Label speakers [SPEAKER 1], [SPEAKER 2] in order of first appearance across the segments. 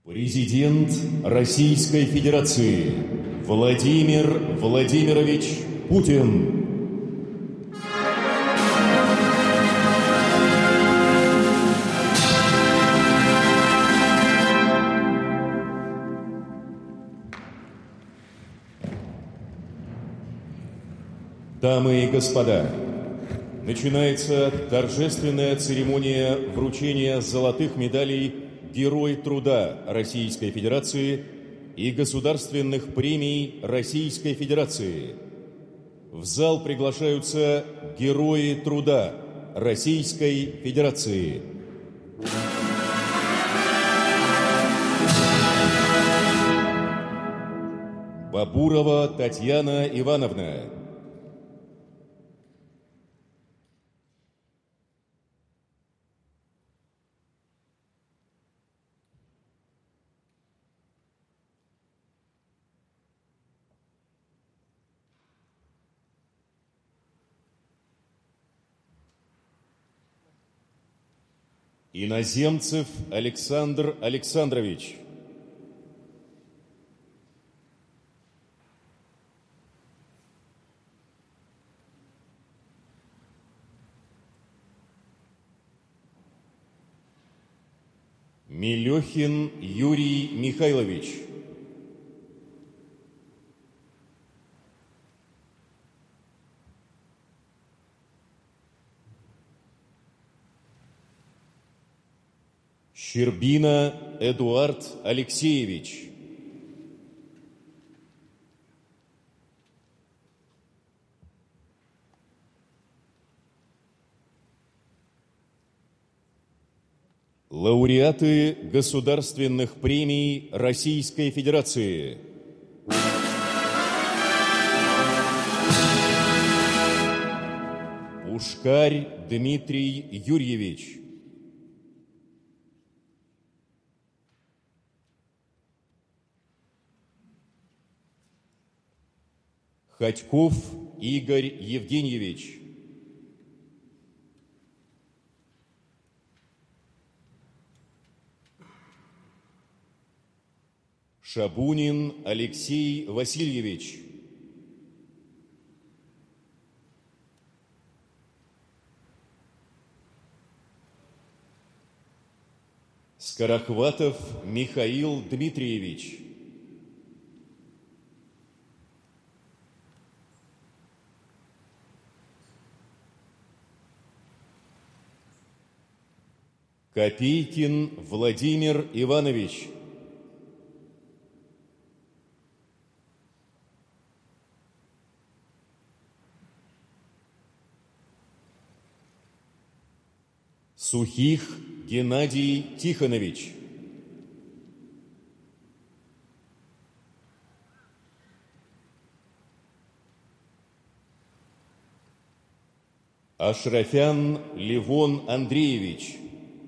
[SPEAKER 1] Президент Российской Федерации Владимир Владимирович Путин. Дамы и господа, начинается торжественная церемония вручения золотых медалей Герой труда Российской Федерации и государственных премий Российской Федерации. В зал приглашаются Герои труда Российской Федерации. Бабурова Татьяна Ивановна. Иноземцев Александр Александрович. Мелехин Юрий Михайлович. Щербина Эдуард Алексеевич. Лауреаты государственных премий Российской Федерации. Пушкарь Дмитрий Юрьевич. Ходьков Игорь Евгеньевич. Шабунин Алексей Васильевич. Скорохватов Михаил Дмитриевич. Копейкин Владимир Иванович. Сухих Геннадий Тихонович. Ашрафян Левон Андреевич.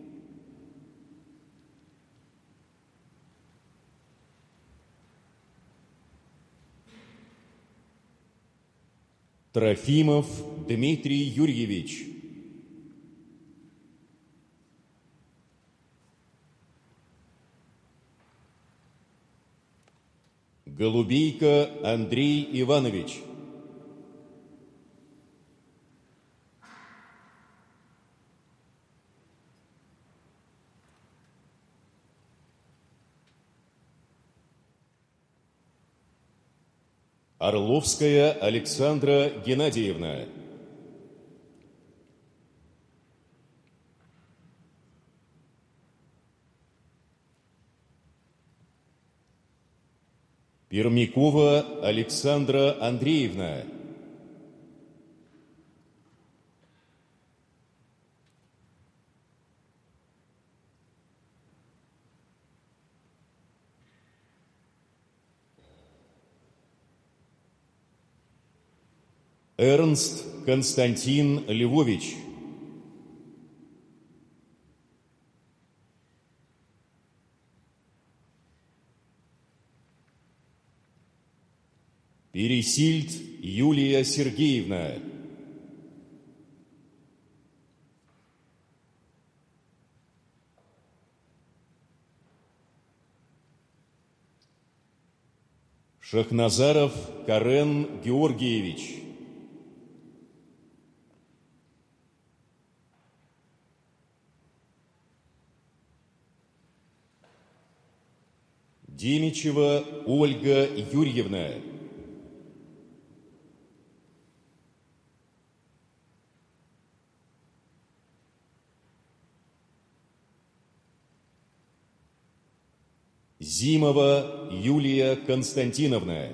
[SPEAKER 1] Трофимов Дмитрий Юрьевич. Голубейко Андрей Иванович. Орловская Александра Геннадьевна. Пермякова Александра Андреевна. Эрнст Константин Львович. Пересильд Юлия Сергеевна. Шахназаров Карен Георгиевич. Демичева Ольга Юрьевна. Зимова Юлия Константиновна.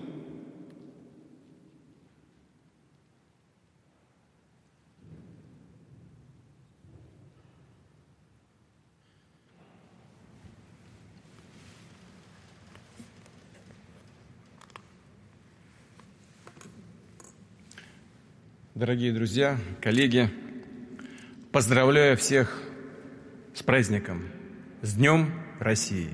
[SPEAKER 2] Дорогие друзья, коллеги, поздравляю всех с праздником, с Днем России!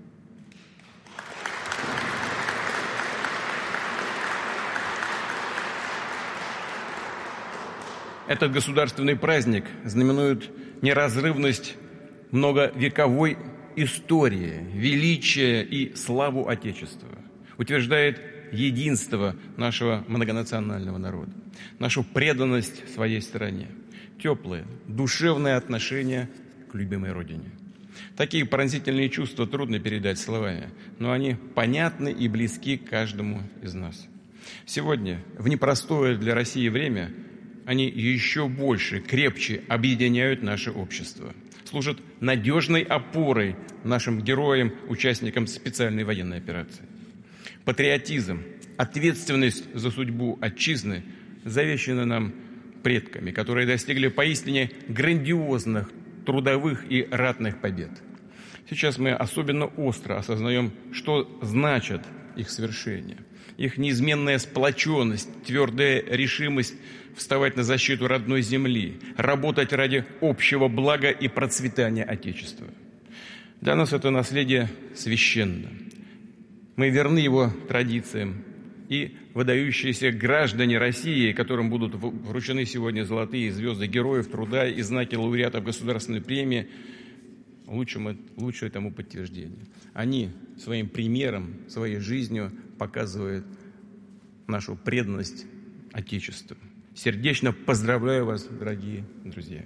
[SPEAKER 2] Этот государственный праздник знаменует неразрывность многовековой истории, величия и славу Отечества, утверждает единство нашего многонационального народа, нашу преданность своей стране, теплые, душевные отношения к любимой Родине. Такие пронзительные чувства трудно передать словами, но они понятны и близки каждому из нас. Сегодня, в непростое для России время, они еще больше, крепче объединяют наше общество, служат надежной опорой нашим героям, участникам специальной военной операции. Патриотизм, ответственность за судьбу отчизны завещаны нам предками, которые достигли поистине грандиозных трудовых и ратных побед. Сейчас мы особенно остро осознаем, что значат их свершения, их неизменная сплоченность, твердая решимость вставать на защиту родной земли, работать ради общего блага и процветания Отечества. Для нас это наследие священно. Мы верны его традициям, и выдающиеся граждане России, которым будут вручены сегодня золотые звезды Героев Труда и знаки лауреатов Государственной премии, лучшее тому подтверждение. Они своим примером, своей жизнью показывают нашу преданность Отечеству. Сердечно поздравляю вас, дорогие друзья.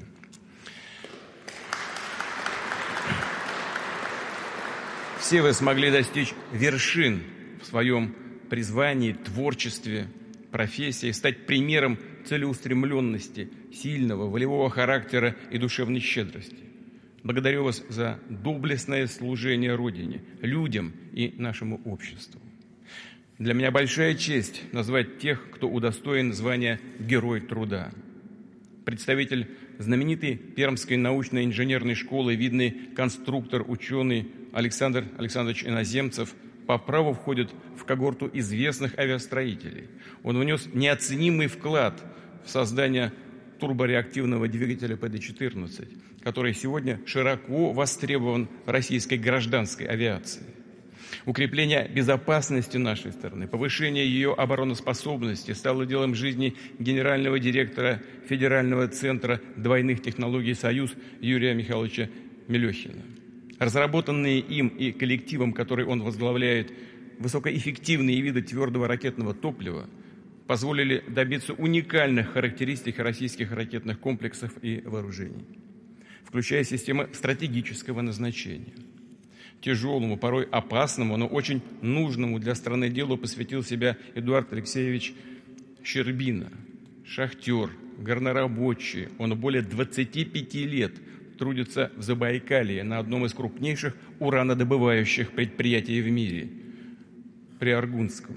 [SPEAKER 2] Все вы смогли достичь вершин в своем призвании, творчестве, профессии, стать примером целеустремленности, сильного, волевого характера и душевной щедрости. Благодарю вас за доблестное служение Родине, людям и нашему обществу. Для меня большая честь назвать тех, кто удостоен звания Герой Труда. Представитель знаменитой Пермской научно-инженерной школы, видный конструктор, ученый Александр Александрович Иноземцев по праву входит в когорту известных авиастроителей. Он внес неоценимый вклад в создание турбореактивного двигателя ПД-14, который сегодня широко востребован в российской гражданской авиации. Укрепление безопасности нашей страны, повышение ее обороноспособности стало делом жизни генерального директора Федерального центра двойных технологий «Союз» Юрия Михайловича Мелехина. Разработанные им и коллективом, который он возглавляет, высокоэффективные виды твердого ракетного топлива позволили добиться уникальных характеристик российских ракетных комплексов и вооружений, включая системы стратегического назначения. Тяжелому, порой опасному, но очень нужному для страны делу посвятил себя Эдуард Алексеевич Щербина. Шахтер, горнорабочий, он более 25 лет трудится в Забайкалье на одном из крупнейших уранодобывающих предприятий в мире – Приаргунском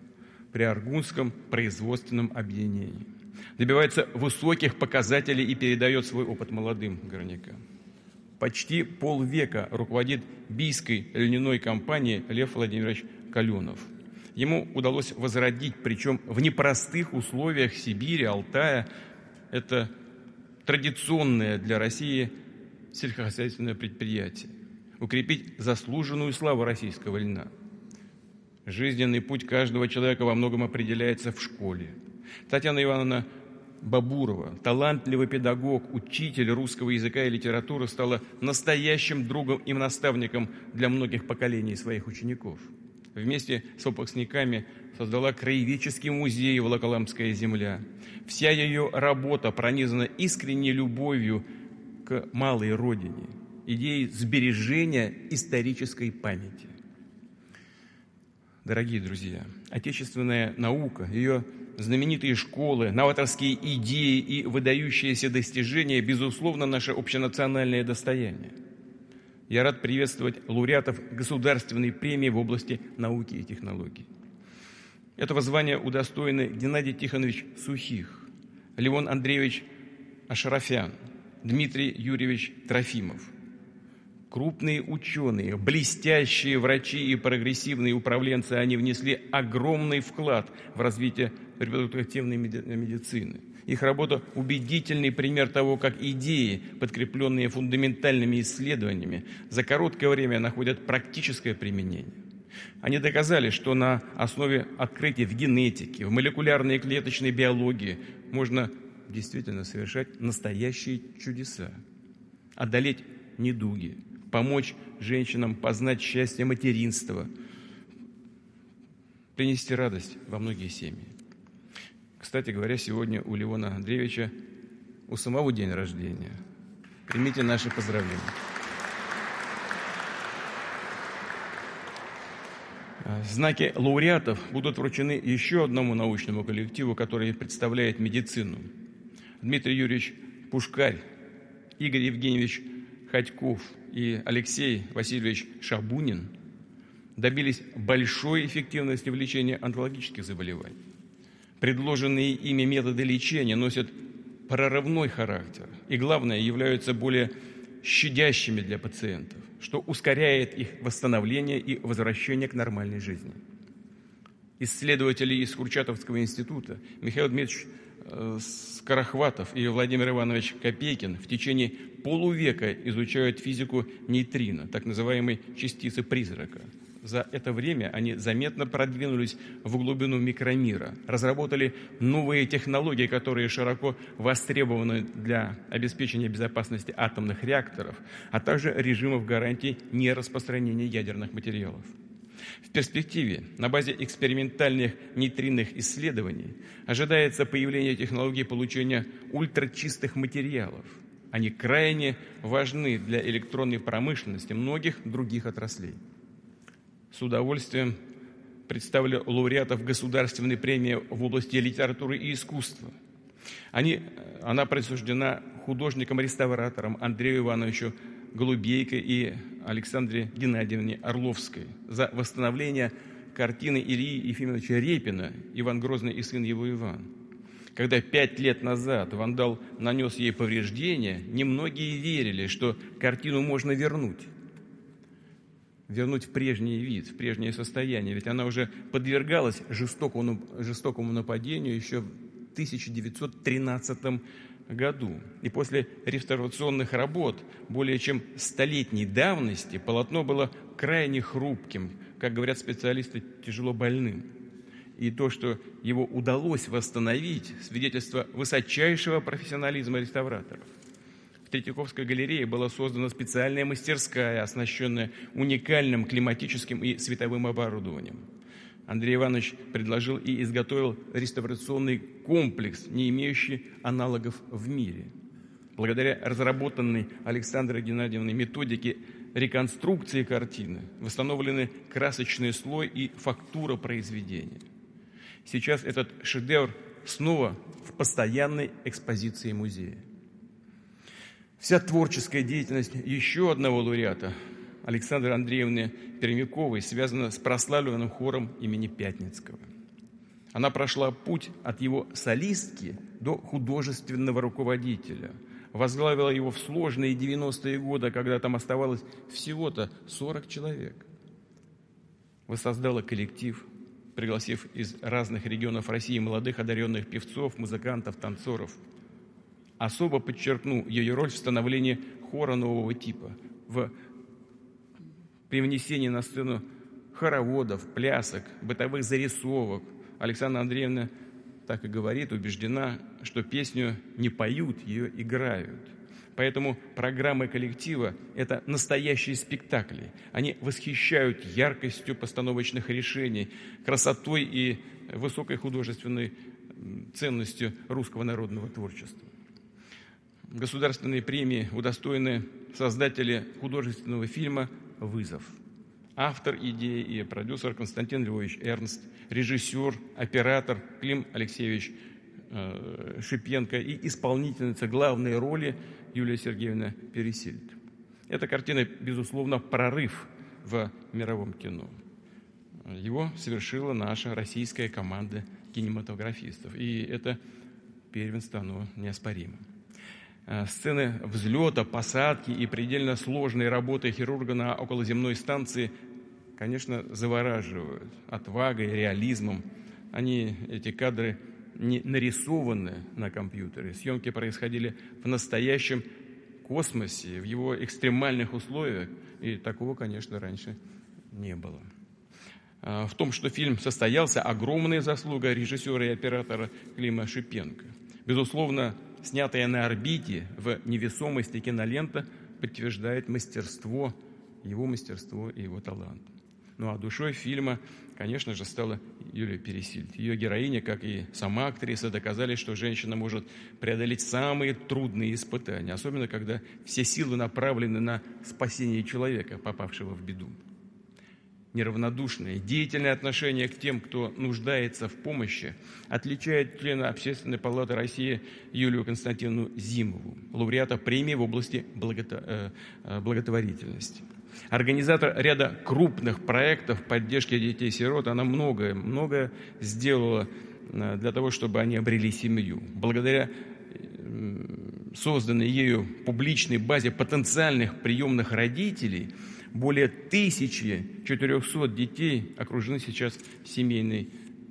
[SPEAKER 2] производственном объединении. Добивается высоких показателей и передает свой опыт молодым горнякам. Почти полвека руководит бийской льняной компанией Лев Владимирович Каленов. Ему удалось возродить, причем в непростых условиях Сибири, Алтая, это традиционное для России сельскохозяйственное предприятие, укрепить заслуженную славу российского льна. Жизненный путь каждого человека во многом определяется в школе. Татьяна Ивановна Бабурова, талантливый педагог, учитель русского языка и литературы, стала настоящим другом и наставником для многих поколений своих учеников. Вместе с выпускниками создала краеведческий музей «Волоколамская земля». Вся ее работа пронизана искренней любовью к малой родине, идеей сбережения исторической памяти. Дорогие друзья, отечественная наука, ее знаменитые школы, новаторские идеи и выдающиеся достижения, безусловно, наше общенациональное достояние. Я рад приветствовать лауреатов Государственной премии в области науки и технологий. Этого звания удостоены Геннадий Тихонович Сухих, Левон Андреевич Ашарафян, Дмитрий Юрьевич Трофимов. Крупные ученые, блестящие врачи и прогрессивные управленцы, они внесли огромный вклад в развитие репродуктивной медицины. Их работа – убедительный пример того, как идеи, подкрепленные фундаментальными исследованиями, за короткое время находят практическое применение. Они доказали, что на основе открытий в генетике, в молекулярной и клеточной биологии можно действительно совершать настоящие чудеса, одолеть недуги, помочь женщинам познать счастье материнства, принести радость во многие семьи. Кстати говоря, сегодня у Левона Андреевича у самого день рождения. Примите наши поздравления. Знаки лауреатов будут вручены еще одному научному коллективу, который представляет медицину. Дмитрий Юрьевич Пушкарь, Игорь Евгеньевич Ходьков и Алексей Васильевич Шабунин добились большой эффективности в лечении онкологических заболеваний. Предложенные ими методы лечения носят прорывной характер и, главное, являются более щадящими для пациентов, что ускоряет их восстановление и возвращение к нормальной жизни. Исследователи из Курчатовского института Михаил Дмитриевич Скорохватов и Владимир Иванович Копейкин в течение полувека изучают физику нейтрино, так называемой частицы призрака. За это время они заметно продвинулись в глубину микромира, разработали новые технологии, которые широко востребованы для обеспечения безопасности атомных реакторов, а также режимов гарантий нераспространения ядерных материалов. В перспективе, на базе экспериментальных нейтринных исследований, ожидается появление технологий получения ультрачистых материалов. Они крайне важны для электронной промышленности многих других отраслей. С удовольствием представлю лауреатов Государственной премии в области литературы и искусства. Она присуждена художникам-реставраторам Андрею Ивановичу Голубейко и Александре Геннадьевне Орловской за восстановление картины Ильи Ефимовича Репина «Иван Грозный и сын его Иван». Когда 5 лет назад вандал нанес ей повреждения, немногие верили, что картину можно вернуть в прежний вид, в прежнее состояние. Ведь она уже подвергалась жестокому нападению еще в 1913 году. И после реставрационных работ более чем столетней давности полотно было крайне хрупким, как говорят специалисты, тяжело больным. И то, что его удалось восстановить, свидетельство высочайшего профессионализма реставраторов. В Третьяковской галерее была создана специальная мастерская, оснащенная уникальным климатическим и световым оборудованием. Андрей Иванович предложил и изготовил реставрационный комплекс, не имеющий аналогов в мире. Благодаря разработанной Александрой Геннадьевной методике реконструкции картины восстановлены красочный слой и фактура произведения. Сейчас этот шедевр снова в постоянной экспозиции музея. Вся творческая деятельность еще одного лауреата, Александры Андреевны Пермяковой, связана с прославленным хором имени Пятницкого. Она прошла путь от его солистки до художественного руководителя, возглавила его в сложные 90-е годы, когда там оставалось всего-то 40 человек. Воссоздала коллектив, пригласив из разных регионов России молодых одаренных певцов, музыкантов, танцоров. Особо подчеркну ее роль в становлении хора нового типа, в привнесении на сцену хороводов, плясок, бытовых зарисовок. Александра Андреевна так и говорит, убеждена, что песню не поют, ее играют. Поэтому программы коллектива – это настоящие спектакли. Они восхищают яркостью постановочных решений, красотой и высокой художественной ценностью русского народного творчества. Государственные премии удостоены создатели художественного фильма «Вызов». Автор идеи и продюсер Константин Львович Эрнст, режиссер, оператор Клим Алексеевич Шипенко и исполнительница главной роли Юлия Сергеевна Пересильд. Эта картина, безусловно, прорыв в мировом кино. Его совершила наша российская команда кинематографистов. И это первенство, оно неоспоримо. Сцены взлета, посадки и предельно сложной работы хирурга на околоземной станции, конечно, завораживают отвагой, реализмом. Эти кадры не нарисованы на компьютере. Съемки происходили в настоящем космосе, в его экстремальных условиях. И такого, конечно, раньше не было. В том, что фильм состоялся, огромная заслуга режиссера и оператора Клима Шипенко. Безусловно, снятая на орбите в невесомости кинолента подтверждает мастерство и его талант. Ну а душой фильма, конечно же, стала Юлия Пересильд. Ее героиня, как и сама актриса, доказали, что женщина может преодолеть самые трудные испытания, особенно когда все силы направлены на спасение человека, попавшего в беду. Неравнодушное, деятельное отношение к тем, кто нуждается в помощи, отличает члена Общественной палаты России Юлию Константиновну Зимову, лауреата премии в области благотворительности. Организатор ряда крупных проектов поддержки детей-сирот, она многое сделала для того, чтобы они обрели семью. Благодаря созданной ею публичной базе потенциальных приемных родителей более 1400 детей окружены сейчас семейной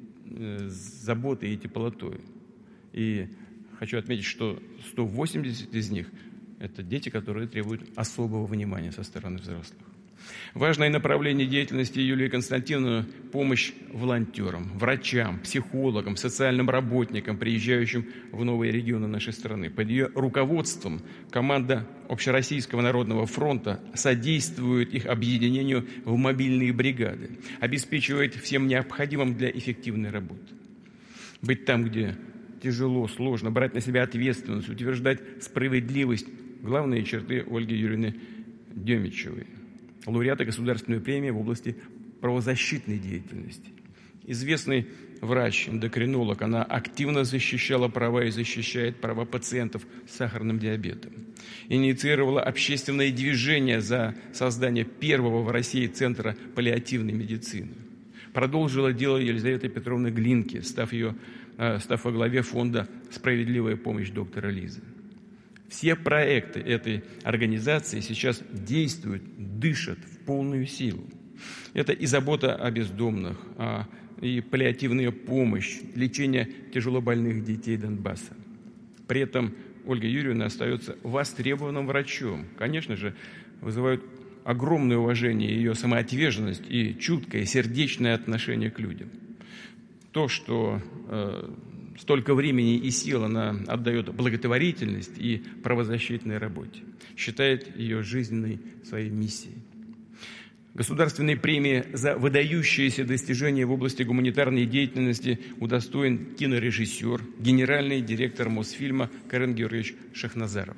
[SPEAKER 2] заботой и теплотой. И хочу отметить, что 180 из них – это дети, которые требуют особого внимания со стороны взрослых. Важное направление деятельности Юлии Константиновны – помощь волонтерам, врачам, психологам, социальным работникам, приезжающим в новые регионы нашей страны. Под ее руководством команда Общероссийского народного фронта содействует их объединению в мобильные бригады, обеспечивает всем необходимым для эффективной работы. Быть там, где тяжело, сложно, брать на себя ответственность, утверждать справедливость – главные черты Ольги Юрьевны Демичевой, лауреата Государственной премии в области правозащитной деятельности. Известный врач-эндокринолог, она активно защищала права и защищает права пациентов с сахарным диабетом. Инициировала общественное движение за создание первого в России центра паллиативной медицины. Продолжила дело Елизаветы Петровны Глинки, став во главе фонда «Справедливая помощь» доктора Лизы. Все проекты этой организации сейчас действуют, дышат в полную силу. Это и забота о бездомных, и паллиативная помощь, лечение тяжелобольных детей Донбасса. При этом Ольга Юрьевна остается востребованным врачом. Конечно же, вызывают огромное уважение ее самоотверженность и чуткое, сердечное отношение к людям. То, что столько времени и сил она отдает благотворительность и правозащитной работе, считает ее жизненной своей миссией. Государственной премии за выдающиеся достижения в области гуманитарной деятельности удостоен кинорежиссер, генеральный директор Мосфильма Карен Георгиевич Шахназаров.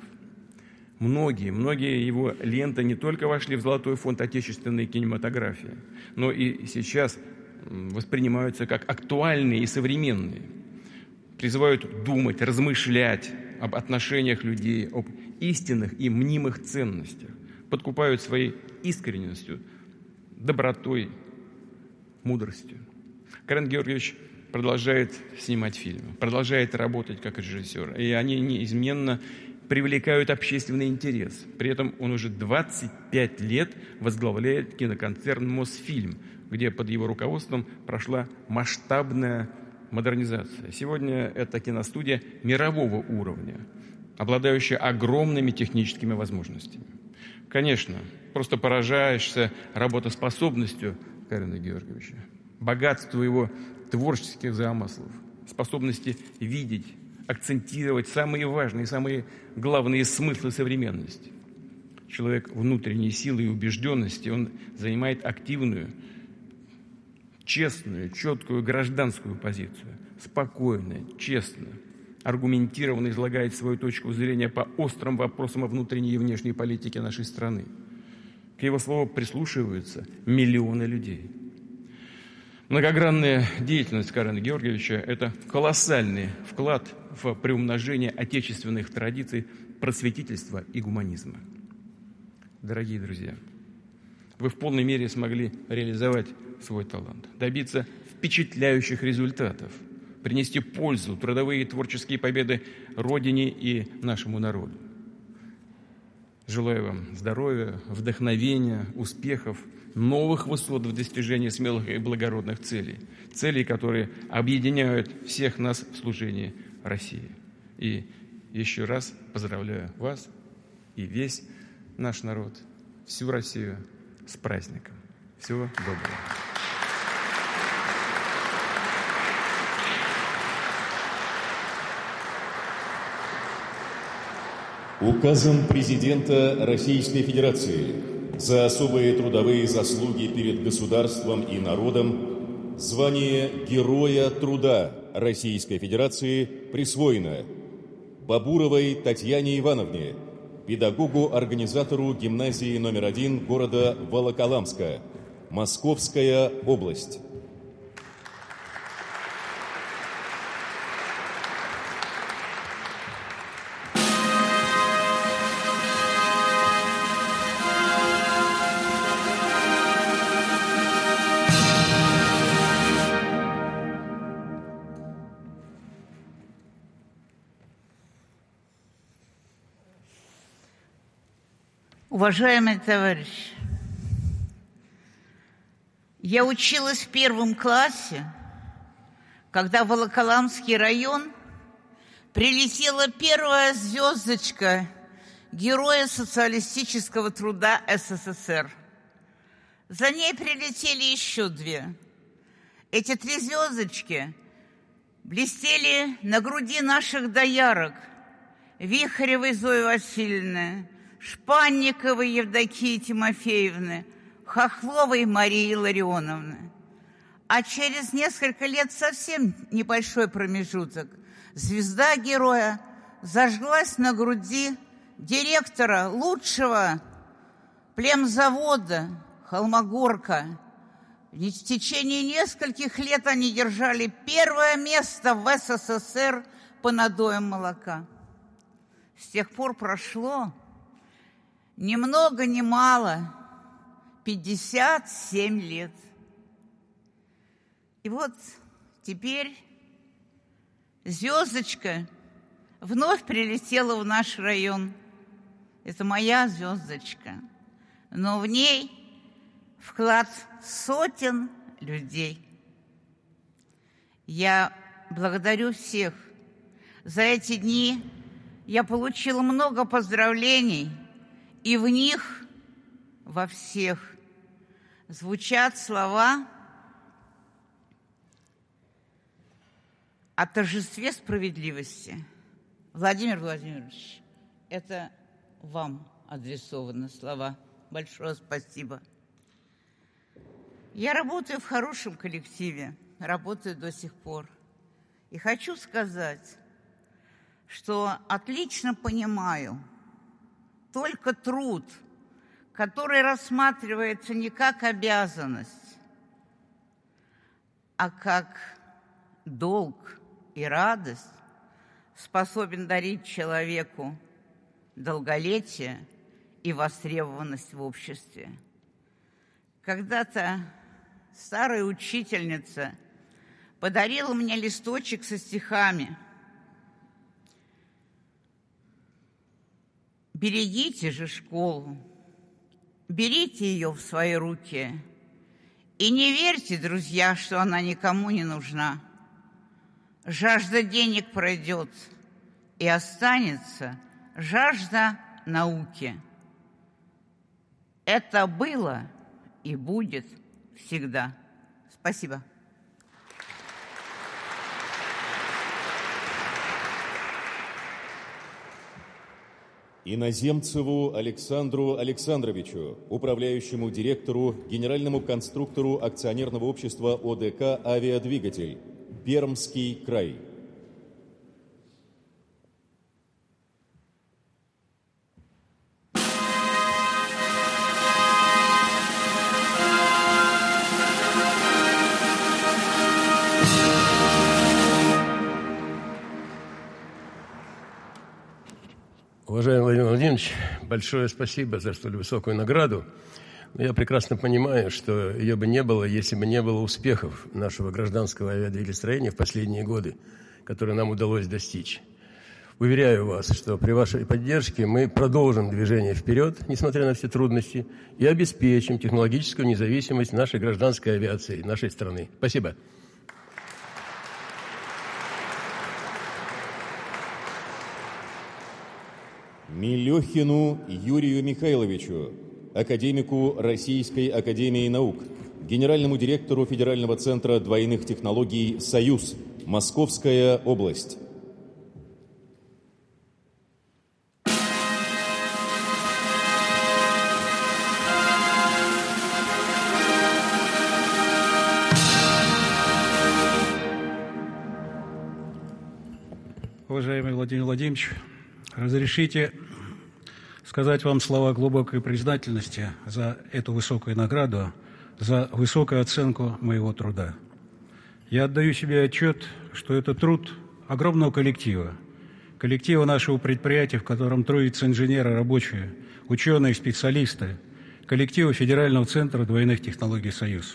[SPEAKER 2] Многие его ленты не только вошли в золотой фонд отечественной кинематографии, но и сейчас воспринимаются как актуальные и современные. Призывают думать, размышлять об отношениях людей, об истинных и мнимых ценностях, подкупают своей искренностью, добротой, мудростью. Карен Георгиевич продолжает снимать фильмы, продолжает работать как режиссер, и они неизменно привлекают общественный интерес. При этом он уже 25 лет возглавляет киноконцерн «Мосфильм», где под его руководством прошла масштабная модернизация. Сегодня это киностудия мирового уровня, обладающая огромными техническими возможностями. Конечно, просто поражаешься работоспособностью Карена Георгиевича, богатству его творческих замыслов, способности видеть, акцентировать самые важные, самые главные смыслы современности. Человек внутренней силы и убежденности, он занимает активную, честную, четкую гражданскую позицию, спокойно, честно, аргументированно излагает свою точку зрения по острым вопросам о внутренней и внешней политике нашей страны. К его слову прислушиваются миллионы людей. Многогранная деятельность Карена Георгиевича – это колоссальный вклад в приумножение отечественных традиций просветительства и гуманизма. Дорогие друзья, вы в полной мере смогли реализовать свой талант, добиться впечатляющих результатов, принести пользу, трудовые и творческие победы Родине и нашему народу. Желаю вам здоровья, вдохновения, успехов, новых высот в достижении смелых и благородных целей. Целей, которые объединяют всех нас в служении России. И еще раз поздравляю вас и весь наш народ, всю Россию с праздником. Всего доброго.
[SPEAKER 1] Указом президента Российской Федерации за особые трудовые заслуги перед государством и народом звание Героя труда Российской Федерации присвоено Бабуровой Татьяне Ивановне, педагогу-организатору гимназии номер 1 города Волоколамска, Московская область.
[SPEAKER 3] Уважаемые товарищи, я училась в 1 классе, когда в Волоколамский район прилетела первая звездочка Героя социалистического труда СССР. За ней прилетели еще 2. Эти 3 звездочки блестели на груди наших доярок: Вихаревой Зои Васильевны, Шпанниковой Евдокии Тимофеевны, Хохловой Марии Ларионовны. А через несколько лет, совсем небольшой промежуток, звезда Героя зажглась на груди директора лучшего племзавода Холмогорка. В течение нескольких лет они держали 1 место в СССР по надоям молока. С тех пор прошло ни много ни мало 57 лет. И вот теперь звездочка вновь прилетела в наш район. Это моя звездочка, но в ней вклад сотен людей. Я благодарю всех. За эти дни я получила много поздравлений, и в них, во всех, звучат слова о торжестве справедливости. Владимир Владимирович, это вам адресованы слова. Большое спасибо. Я работаю в хорошем коллективе, работаю до сих пор. И хочу сказать, что отлично понимаю, только труд, который рассматривается не как обязанность, а как долг и радость, способен дарить человеку долголетие и востребованность в обществе. Когда-то старая учительница подарила мне листочек со стихами. Берегите же школу, берите ее в свои руки и не верьте, друзья, что она никому не нужна. Жажда денег пройдет, и останется жажда науки. Это было и будет всегда. Спасибо.
[SPEAKER 1] Иноземцеву Александру Александровичу, управляющему директору, генеральному конструктору акционерного общества ОДК «Авиадвигатель», Пермский край.
[SPEAKER 4] Уважаемый Владимир Владимирович, большое спасибо за столь высокую награду. Но я прекрасно понимаю, что ее бы не было, если бы не было успехов нашего гражданского авиадвигателестроения в последние годы, которые нам удалось достичь. Уверяю вас, что при вашей поддержке мы продолжим движение вперед, несмотря на все трудности, и обеспечим технологическую независимость нашей гражданской авиации, нашей страны. Спасибо.
[SPEAKER 1] Милехину Юрию Михайловичу, академику Российской академии наук, генеральному директору Федерального центра двойных технологий «Союз», Московская область.
[SPEAKER 5] Уважаемый Владимир Владимирович, разрешите сказать вам слова глубокой признательности за эту высокую награду, за высокую оценку моего труда. Я отдаю себе отчет, что это труд огромного коллектива нашего предприятия, в котором трудятся инженеры, рабочие, ученые, специалисты, коллектива Федерального центра двойных технологий «Союз».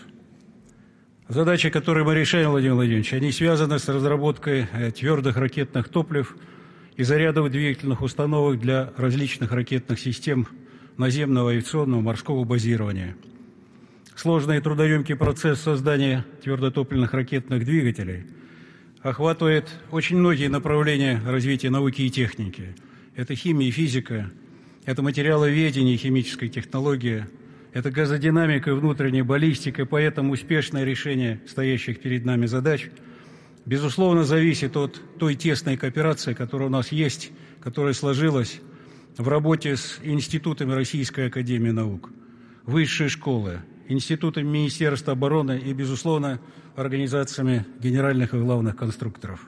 [SPEAKER 5] Задачи, которые мы решаем, Владимир Владимирович, они связаны с разработкой твердых ракетных топлив и зарядов двигательных установок для различных ракетных систем наземного, авиационного, морского базирования. Сложный и трудоемкий процесс создания твердотопливных ракетных двигателей охватывает очень многие направления развития науки и техники. Это химия и физика, это материаловедение и химическая технология, это газодинамика и внутренняя баллистика, поэтому успешное решение стоящих перед нами задач безусловно зависит от той тесной кооперации, которая у нас есть, которая сложилась в работе с институтами Российской академии наук, высшей школы, институтами Министерства обороны и, безусловно, организациями генеральных и главных конструкторов.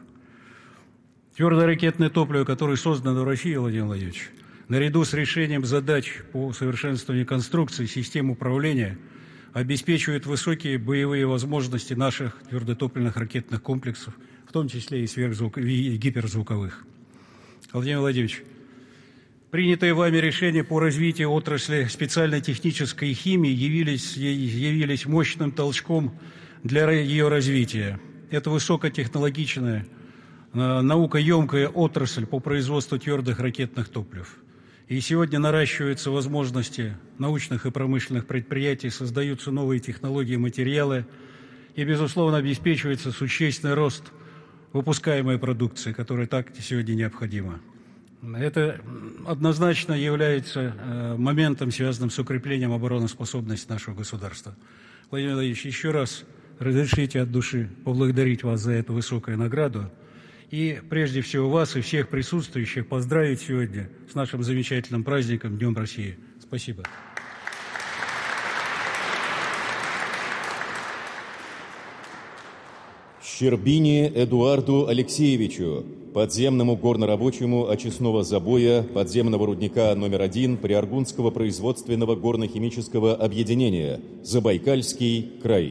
[SPEAKER 5] Твердое ракетное топливо, которое создано в России, Владимир Владимирович, наряду с решением задач по совершенствованию конструкции систем управления обеспечивает высокие боевые возможности наших твердотопливных ракетных комплексов, в том числе и гиперзвуковых. Владимир Владимирович, принятые вами решения по развитию отрасли специальной технической химии явились мощным толчком для ее развития. Это высокотехнологичная, наукоемкая отрасль по производству твердых ракетных топлив. И сегодня наращиваются возможности научных и промышленных предприятий, создаются новые технологии, материалы, и, безусловно, обеспечивается существенный рост выпускаемой продукции, которая так сегодня необходима. Это однозначно является моментом, связанным с укреплением обороноспособности нашего государства. Владимир Владимирович, еще раз разрешите от души поблагодарить вас за эту высокую награду. И прежде всего вас и всех присутствующих поздравить сегодня с нашим замечательным праздником Днем России. Спасибо.
[SPEAKER 1] Щербине Эдуарду Алексеевичу, подземному горнорабочему очистного забоя подземного рудника номер 1 Приаргунского производственного горно-химического объединения, Забайкальский край.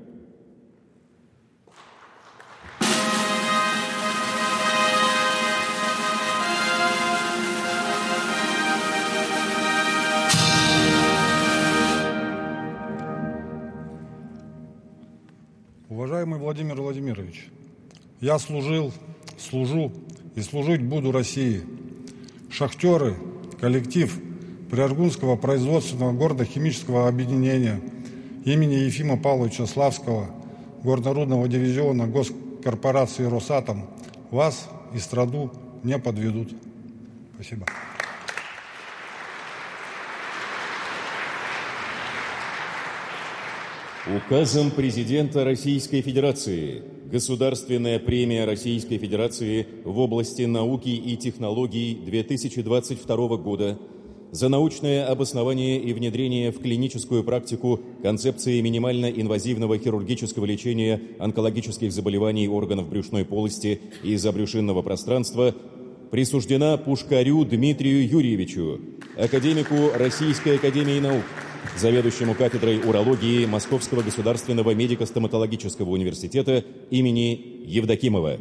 [SPEAKER 6] Уважаемый Владимир Владимирович, я служил, служу и служить буду России. Шахтеры, коллектив Приаргунского производственного горно-химического объединения имени Ефима Павловича Славского, горнорудного дивизиона госкорпорации «Росатом» вас и страну не подведут. Спасибо.
[SPEAKER 1] Указом президента Российской Федерации Государственная премия Российской Федерации в области науки и технологий 2022 года за научное обоснование и внедрение в клиническую практику концепции минимально-инвазивного хирургического лечения онкологических заболеваний органов брюшной полости и забрюшинного пространства присуждена Пушкарю Дмитрию Юрьевичу, академику Российской академии наук, заведующему кафедрой урологии Московского государственного медико-стоматологического университета имени Евдокимова.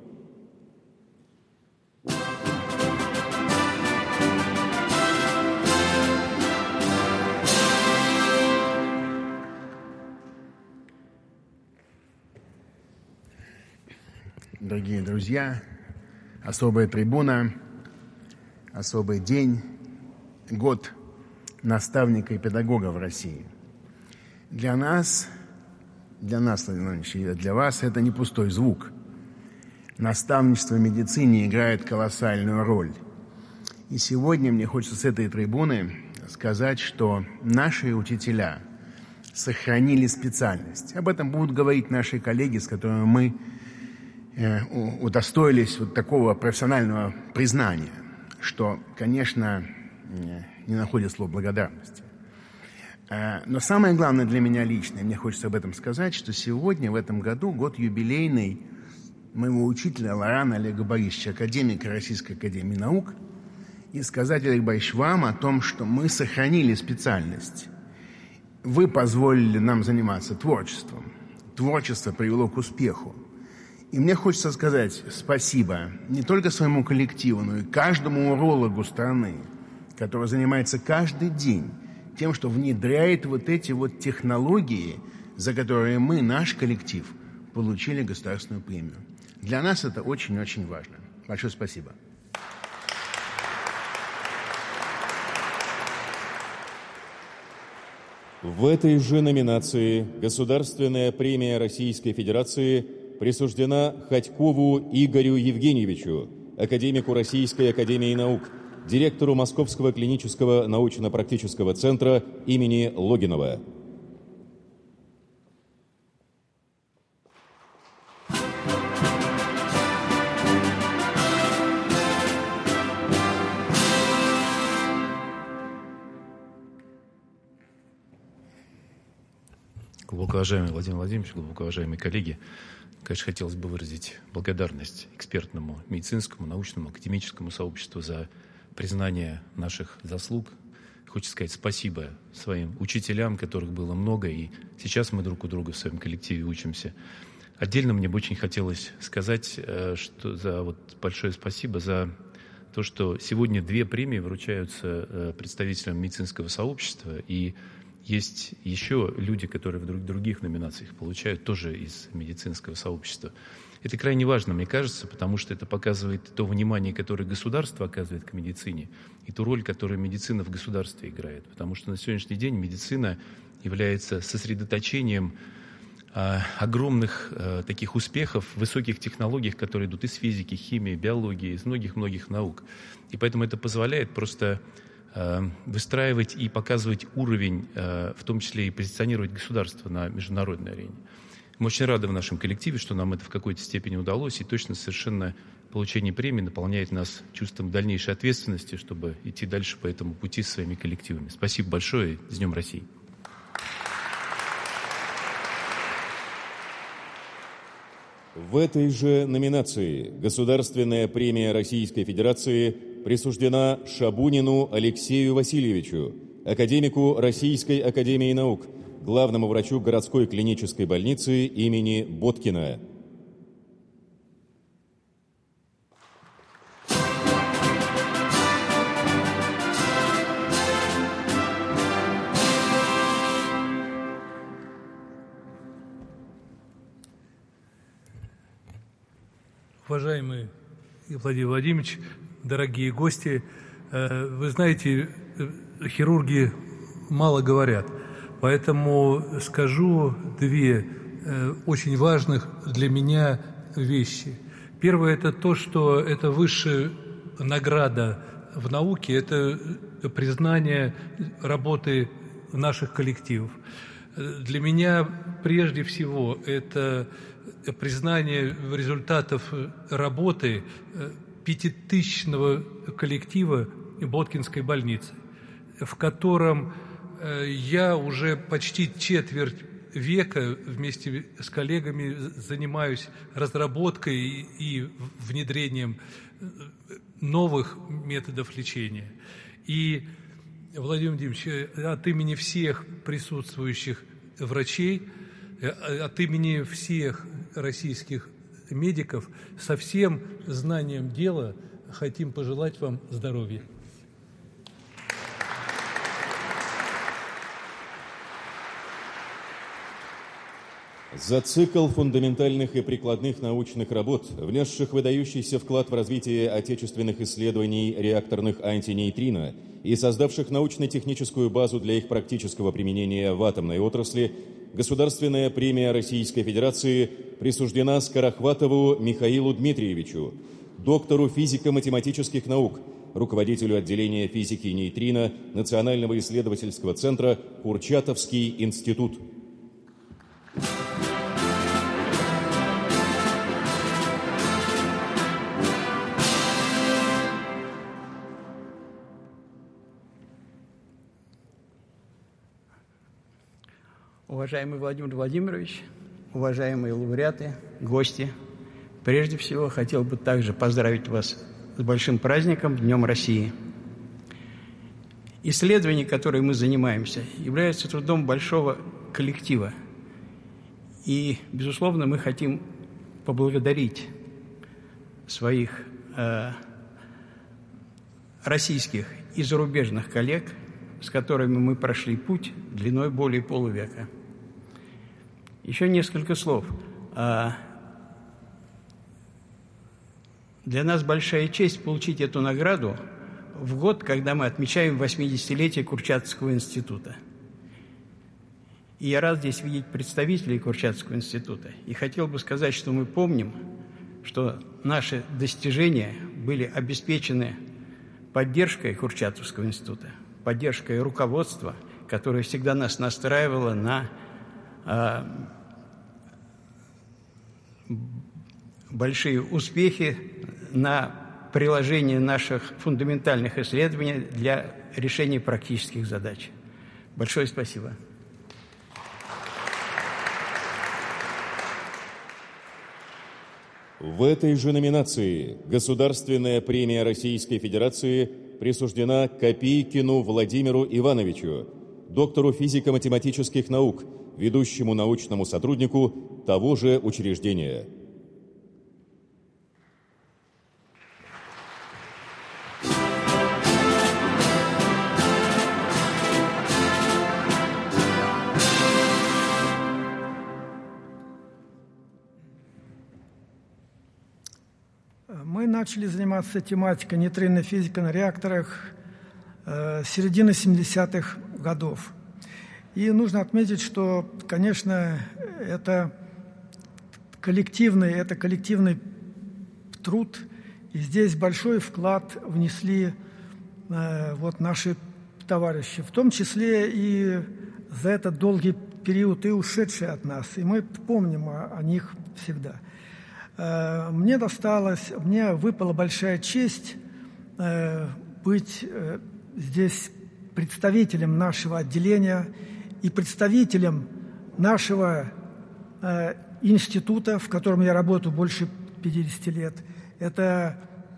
[SPEAKER 7] Дорогие друзья, особая трибуна, особый день, год наставника и педагога в России. Для нас, Владимир Владимирович, и для вас это не пустой звук. Наставничество в медицине играет колоссальную роль. И сегодня мне хочется с этой трибуны сказать, что наши учителя сохранили специальность. Об этом будут говорить наши коллеги, с которыми мы удостоились вот такого профессионального признания, что, конечно, не находит слов благодарности. Но самое главное для меня лично, и мне хочется об этом сказать, что сегодня, в этом году, год юбилейный моего учителя Лорана Олега Борисовича, академика Российской академии наук, и сказать, Олег Борисович, вам о том, что мы сохранили специальность. Вы позволили нам заниматься творчеством. Творчество привело к успеху. И мне хочется сказать спасибо не только своему коллективу, но и каждому урологу страны, который занимается каждый день тем, что внедряет вот эти вот технологии, за которые мы, наш коллектив, получили государственную премию. Для нас это очень-очень важно. Большое спасибо.
[SPEAKER 1] В этой же номинации Государственная премия Российской Федерации присуждена Ходькову Игорю Евгеньевичу, академику Российской академии наук, директору Московского клинического научно-практического центра имени Логинова.
[SPEAKER 8] Глубоко уважаемый Владимир Владимирович, глубоко уважаемые коллеги, конечно, хотелось бы выразить благодарность экспертному, медицинскому, научному, академическому сообществу за признание наших заслуг. Хочется сказать спасибо своим учителям, которых было много, и сейчас мы друг у друга в своем коллективе учимся. Отдельно мне бы очень хотелось сказать, что большое спасибо за то, что сегодня 2 премии вручаются представителям медицинского сообщества, и есть еще люди, которые в других номинациях получают тоже из медицинского сообщества. Это крайне важно, мне кажется, потому что это показывает то внимание, которое государство оказывает к медицине, и ту роль, которую медицина в государстве играет. Потому что на сегодняшний день медицина является сосредоточением огромных таких успехов, высоких технологий, которые идут из физики, химии, биологии, из многих-многих наук. И поэтому это позволяет просто выстраивать и показывать уровень, в том числе и позиционировать государство на международной арене. Мы очень рады в нашем коллективе, что нам это в какой-то степени удалось, и точно совершенно получение премии наполняет нас чувством дальнейшей ответственности, чтобы идти дальше по этому пути со своими коллективами. Спасибо большое. С Днем России!
[SPEAKER 1] В этой же номинации Государственная премия Российской Федерации присуждена Шабунину Алексею Васильевичу, академику Российской академии наук, главному врачу городской клинической больницы имени Боткина.
[SPEAKER 9] Уважаемый Владимир Владимирович, дорогие гости, вы знаете, хирурги мало говорят, поэтому скажу 2 очень важных для меня вещи. Первое – это то, что это высшая награда в науке, это признание работы наших коллективов. Для меня прежде всего это признание результатов работы 5000-го коллектива Боткинской больницы, в котором я уже почти четверть века вместе с коллегами занимаюсь разработкой и внедрением новых методов лечения. И, Владимир Владимирович, от имени всех присутствующих врачей, от имени всех российских медиков со всем знанием дела хотим пожелать вам здоровья.
[SPEAKER 1] За цикл фундаментальных и прикладных научных работ, внесших выдающийся вклад в развитие отечественных исследований реакторных антинейтрино и создавших научно-техническую базу для их практического применения в атомной отрасли, Государственная премия Российской Федерации присуждена Скорохватову Михаилу Дмитриевичу, доктору физико-математических наук, руководителю отделения физики нейтрино Национального исследовательского центра Курчатовский институт.
[SPEAKER 10] Уважаемый Владимир Владимирович, уважаемые лауреаты, гости, прежде всего хотел бы также поздравить вас с большим праздником, Днем России. Исследования, которыми мы занимаемся, являются трудом большого коллектива. И, безусловно, мы хотим поблагодарить своих российских и зарубежных коллег, с которыми мы прошли путь длиной более полувека. Еще несколько слов. Для нас большая честь получить эту награду в год, когда мы отмечаем 80-летие Курчатовского института. И я рад здесь видеть представителей Курчатовского института. И хотел бы сказать, что мы помним, что наши достижения были обеспечены поддержкой Курчатовского института, поддержкой руководства, которое всегда нас настраивало на большие успехи, на приложение наших фундаментальных исследований для решения практических задач. Большое спасибо.
[SPEAKER 1] В этой же номинации Государственная премия Российской Федерации присуждена Копейкину Владимиру Ивановичу, доктору физико-математических наук, ведущему научному сотруднику того же учреждения.
[SPEAKER 11] Мы начали заниматься тематикой нейтронной физики на реакторах с середины 70-х годов. И нужно отметить, что, конечно, это коллективный труд, и здесь большой вклад внесли наши товарищи, в том числе и за этот долгий период и ушедшие от нас, и мы помним о них всегда. Мне выпала большая честь быть здесь представителем нашего отделения и представителем нашего института, в котором я работаю больше 50 лет. Это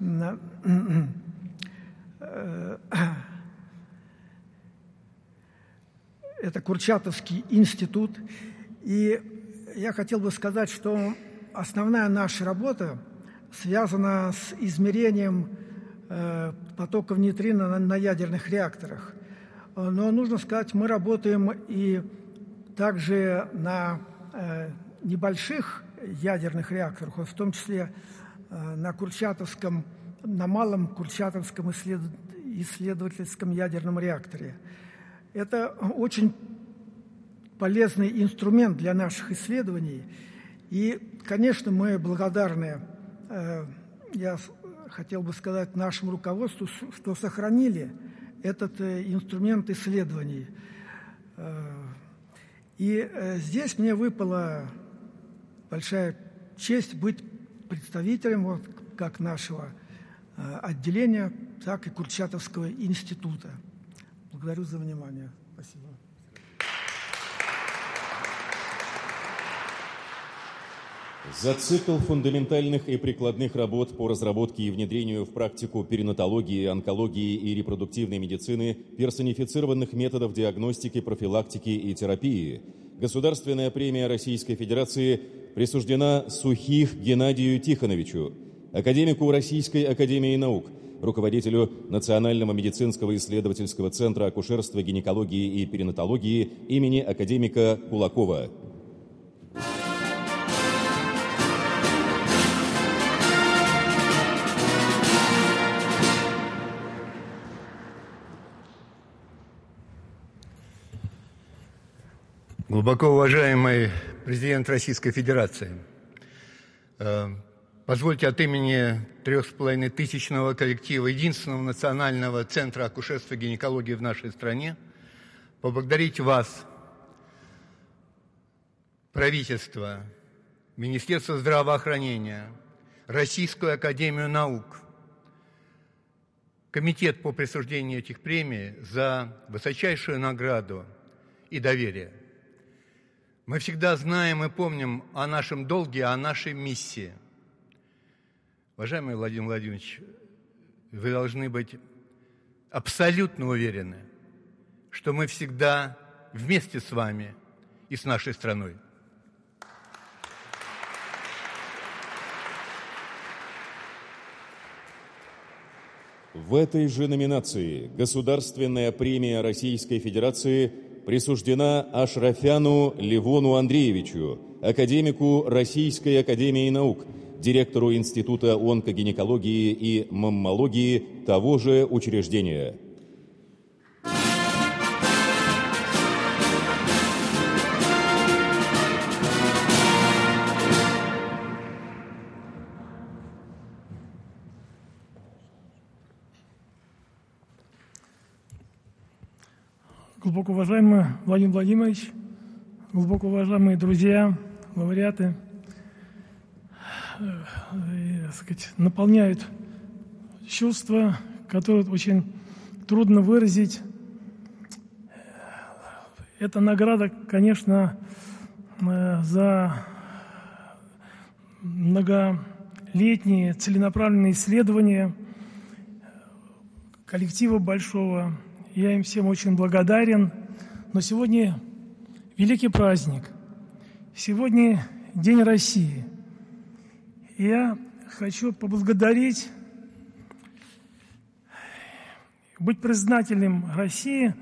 [SPEAKER 11] Курчатовский институт. И я хотел бы сказать, что основная наша работа связана с измерением потоков нейтрино на ядерных реакторах. Но нужно сказать, мы работаем и также на небольших ядерных реакторах, в том числе на малом Курчатовском исследовательском ядерном реакторе. Это очень полезный инструмент для наших исследований. И, конечно, мы благодарны, я хотел бы сказать, нашему руководству, что сохранили этот инструмент исследований. И здесь мне выпала большая честь быть представителем вот, как нашего отделения, так и Курчатовского института. Благодарю за внимание. Спасибо.
[SPEAKER 1] За цикл фундаментальных и прикладных работ по разработке и внедрению в практику перинатологии, онкологии и репродуктивной медицины персонифицированных методов диагностики, профилактики и терапии Государственная премия Российской Федерации присуждена Сухих Геннадию Тихоновичу, академику Российской академии наук, руководителю Национального медицинского исследовательского центра акушерства, гинекологии и перинатологии имени академика Кулакова.
[SPEAKER 12] Глубоко уважаемый президент Российской Федерации, позвольте от имени 3500-го коллектива единственного национального центра акушерства и гинекологии в нашей стране поблагодарить вас, правительство, Министерство здравоохранения, Российскую академию наук, Комитет по присуждению этих премий за высочайшую награду и доверие. Мы всегда знаем и помним о нашем долге, о нашей миссии. Уважаемый Владимир Владимирович, вы должны быть абсолютно уверены, что мы всегда вместе с вами и с нашей страной.
[SPEAKER 1] В этой же номинации Государственная премия Российской Федерации присуждена Ашрафяну Левону Андреевичу, академику Российской академии наук, директору Института онкогинекологии и маммологии того же учреждения.
[SPEAKER 13] Глубоко уважаемый Владимир Владимирович, глубоко уважаемые друзья, лауреаты, наполняют чувства, которые очень трудно выразить. Эта награда, конечно, за многолетние целенаправленные исследования коллектива большого. Я им всем очень благодарен. Но сегодня великий праздник. Сегодня День России. И я хочу поблагодарить, быть признательным России.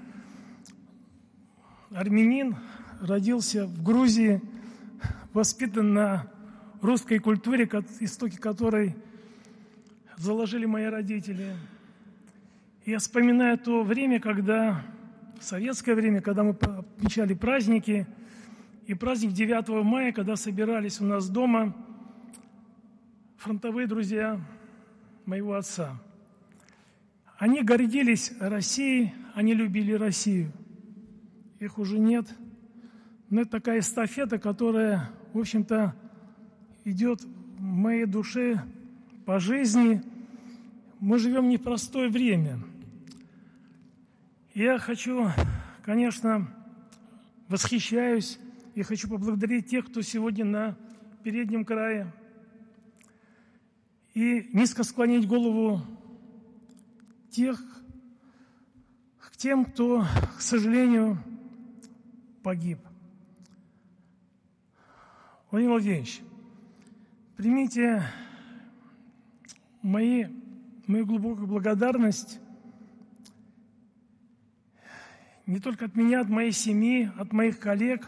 [SPEAKER 13] Армянин, родился в Грузии, воспитан на русской культуре, истоки которой заложили мои родители. Я вспоминаю то время, когда, в советское время, когда мы отмечали праздники, и праздник 9 мая, когда собирались у нас дома фронтовые друзья моего отца. Они гордились Россией, они любили Россию. Их уже нет. Но это такая эстафета, которая, в общем-то, идет в моей душе по жизни. Мы живем в непростое время. Я хочу, конечно, восхищаюсь и хочу поблагодарить тех, кто сегодня на переднем крае. И низко склонить голову тем, кто, к сожалению, погиб. Владимир Владимирович, примите мою глубокую благодарность не только от меня, от моей семьи, от моих коллег,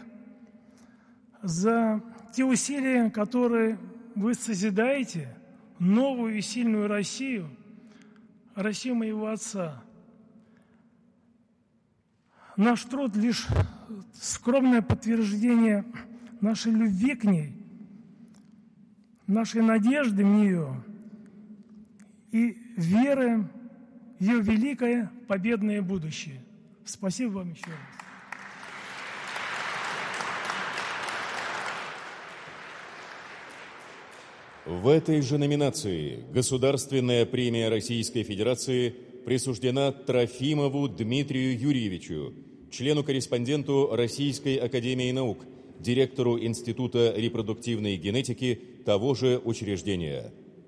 [SPEAKER 13] за те усилия, которые вы созидаете, новую и сильную Россию, Россию моего отца. Наш труд лишь скромное подтверждение нашей любви к ней, нашей надежды в нее и веры в ее великое победное будущее. Спасибо вам еще раз.
[SPEAKER 1] В этой же номинации Государственная премия Российской Федерации присуждена Трофимову Дмитрию Юрьевичу, члену-корреспонденту Российской академии наук, директору Института репродуктивной генетики того же учреждения.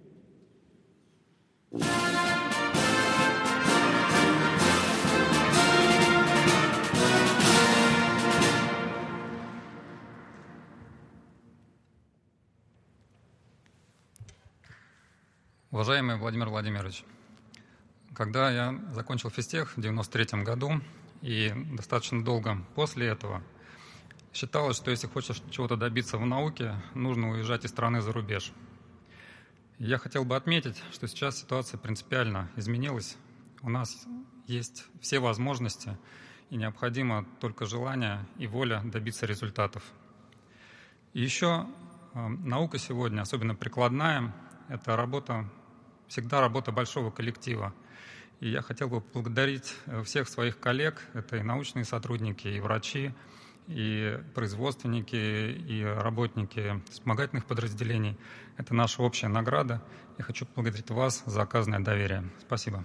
[SPEAKER 14] Уважаемый Владимир Владимирович, когда я закончил физтех в 1993 году и достаточно долго после этого, считалось, что если хочешь чего-то добиться в науке, нужно уезжать из страны за рубеж. Я хотел бы отметить, что сейчас ситуация принципиально изменилась. У нас есть все возможности и необходимо только желание и воля добиться результатов. И еще наука сегодня, особенно прикладная, это всегда работа большого коллектива. И я хотел бы поблагодарить всех своих коллег, это и научные сотрудники, и врачи, и производственники, и работники вспомогательных подразделений. Это наша общая награда. Я хочу поблагодарить вас за оказанное доверие. Спасибо.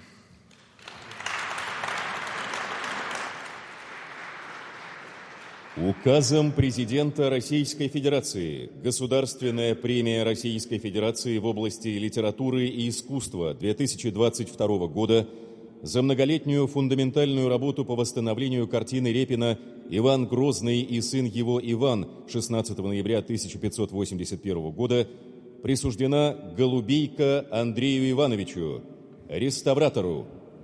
[SPEAKER 1] Указом президента Российской Федерации Государственная премия Российской Федерации в области литературы и искусства 2022 года за многолетнюю фундаментальную работу по восстановлению картины Репина «Иван Грозный и сын его Иван» 16 ноября 1581 года присуждена Голубейко Андрею Ивановичу, реставратору.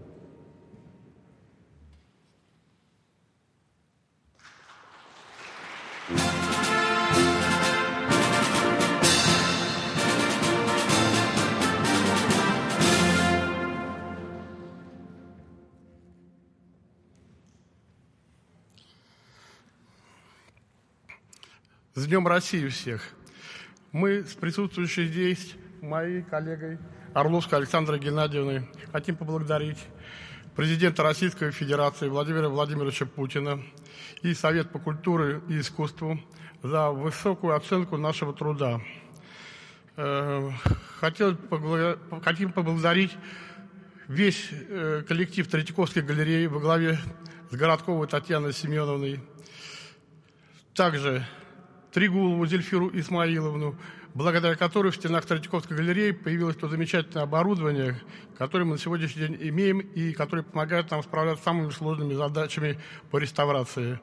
[SPEAKER 15] С Днем России всех! Мы с присутствующей здесь, моей коллегой Орловской Александрой Геннадьевной, хотим поблагодарить президента Российской Федерации Владимира Владимировича Путина и Совет по культуре и искусству за высокую оценку нашего труда. Хотим поблагодарить весь коллектив Третьяковской галереи во главе с Городковой Татьяной Семеновной, также Трегулову Зельфиру Исмаиловну, благодаря которой в стенах Третьяковской галереи появилось то замечательное оборудование, которое мы на сегодняшний день имеем и которое помогает нам справляться с самыми сложными задачами по реставрации.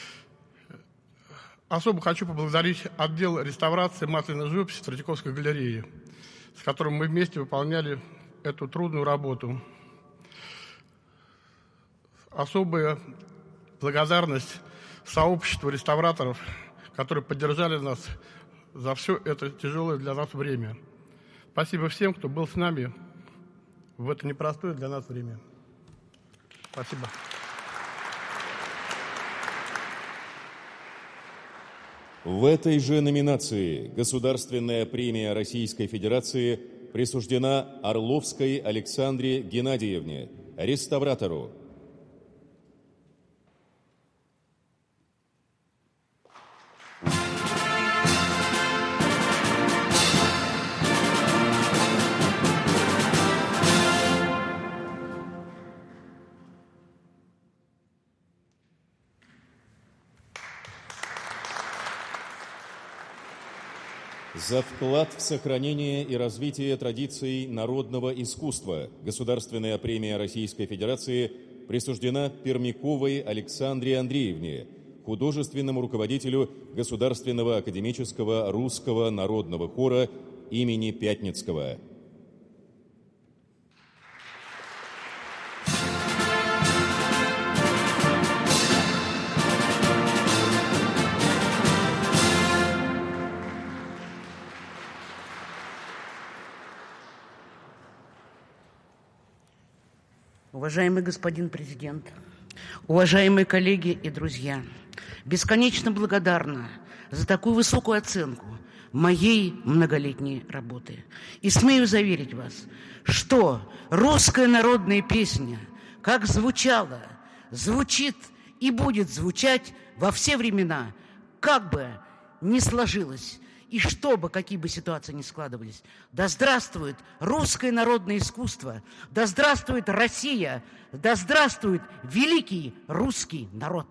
[SPEAKER 15] Особо хочу поблагодарить отдел реставрации масляной живописи Третьяковской галереи, с которым мы вместе выполняли эту трудную работу. Особая благодарность сообществу реставраторов, которые поддержали нас за все это тяжелое для нас время. Спасибо всем, кто был с нами в это непростое для нас время. Спасибо.
[SPEAKER 1] В этой же номинации Государственная премия Российской Федерации присуждена Орловской Александре Геннадьевне, реставратору. За вклад в сохранение и развитие традиций народного искусства Государственная премия Российской Федерации присуждена Пермяковой Александре Андреевне, художественному руководителю Государственного академического русского народного хора имени Пятницкого.
[SPEAKER 16] Уважаемый господин президент, уважаемые коллеги и друзья, бесконечно благодарна за такую высокую оценку моей многолетней работы. И смею заверить вас, что русская народная песня, как звучала, звучит и будет звучать во все времена, как бы ни сложилось. И чтобы, какие бы ситуации ни складывались, да здравствует русское народное искусство, да здравствует Россия, да здравствует великий русский народ.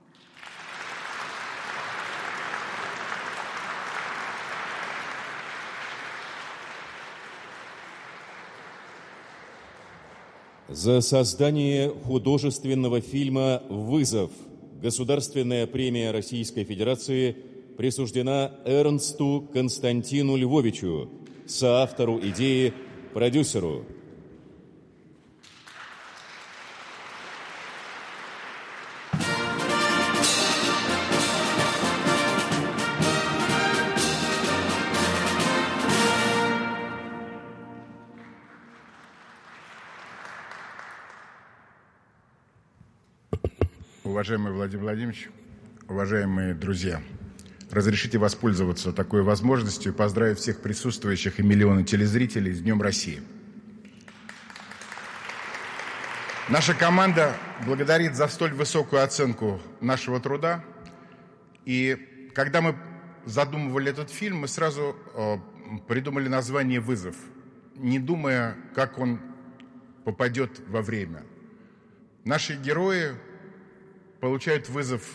[SPEAKER 1] За создание художественного фильма «Вызов» Государственная премия Российской Федерации присуждена Эрнсту Константину Львовичу, соавтору идеи, продюсеру.
[SPEAKER 7] Уважаемый Владимир Владимирович, уважаемые друзья, разрешите воспользоваться такой возможностью и поздравить всех присутствующих и миллионы телезрителей с Днем России. Наша команда благодарит за столь высокую оценку нашего труда. И когда мы задумывали этот фильм, мы сразу придумали название «Вызов», не думая, как он попадет во время. Наши герои получают вызов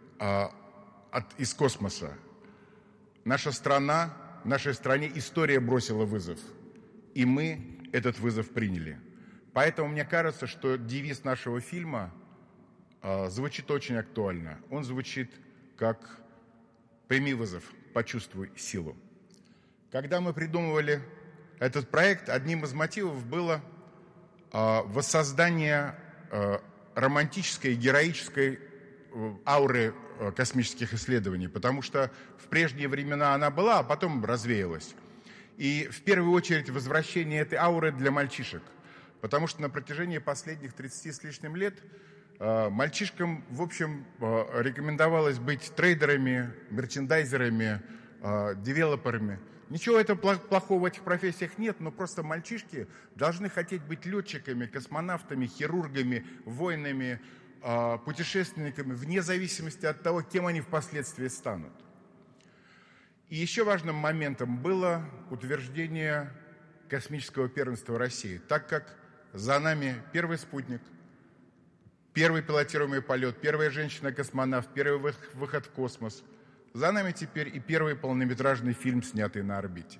[SPEAKER 7] из космоса. Нашей стране история бросила вызов, и мы этот вызов приняли. Поэтому мне кажется, что девиз нашего фильма звучит очень актуально. Он звучит как «Прими вызов, почувствуй силу». Когда мы придумывали этот проект, одним из мотивов было воссоздание романтической и героической ауры космических исследований, потому что в прежние времена она была, а потом развеялась. И в первую очередь возвращение этой ауры для мальчишек, потому что на протяжении последних 30 с лишним лет мальчишкам, в общем, рекомендовалось быть трейдерами, мерчендайзерами, девелоперами. Ничего этого плохого в этих профессиях нет, но просто мальчишки должны хотеть быть летчиками, космонавтами, хирургами, воинами, путешественниками, вне зависимости от того, кем они впоследствии станут. И еще важным моментом было утверждение космического первенства России, так как за нами первый спутник, первый пилотируемый полет, первая женщина-космонавт, первый выход в космос. За нами теперь и первый полнометражный фильм, снятый на орбите.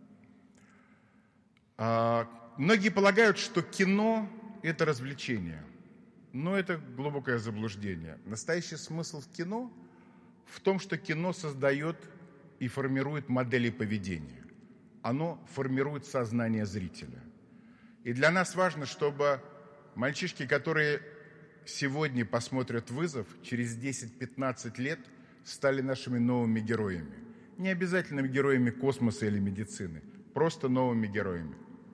[SPEAKER 7] Многие полагают, что кино – это развлечение. Но это глубокое заблуждение. Настоящий смысл в кино в том, что кино создает и формирует модели поведения. Оно формирует сознание зрителя. И для нас важно, чтобы мальчишки, которые сегодня посмотрят «Вызов», через 10-15 лет стали нашими новыми героями. Не обязательно героями космоса или медицины, просто новыми героями.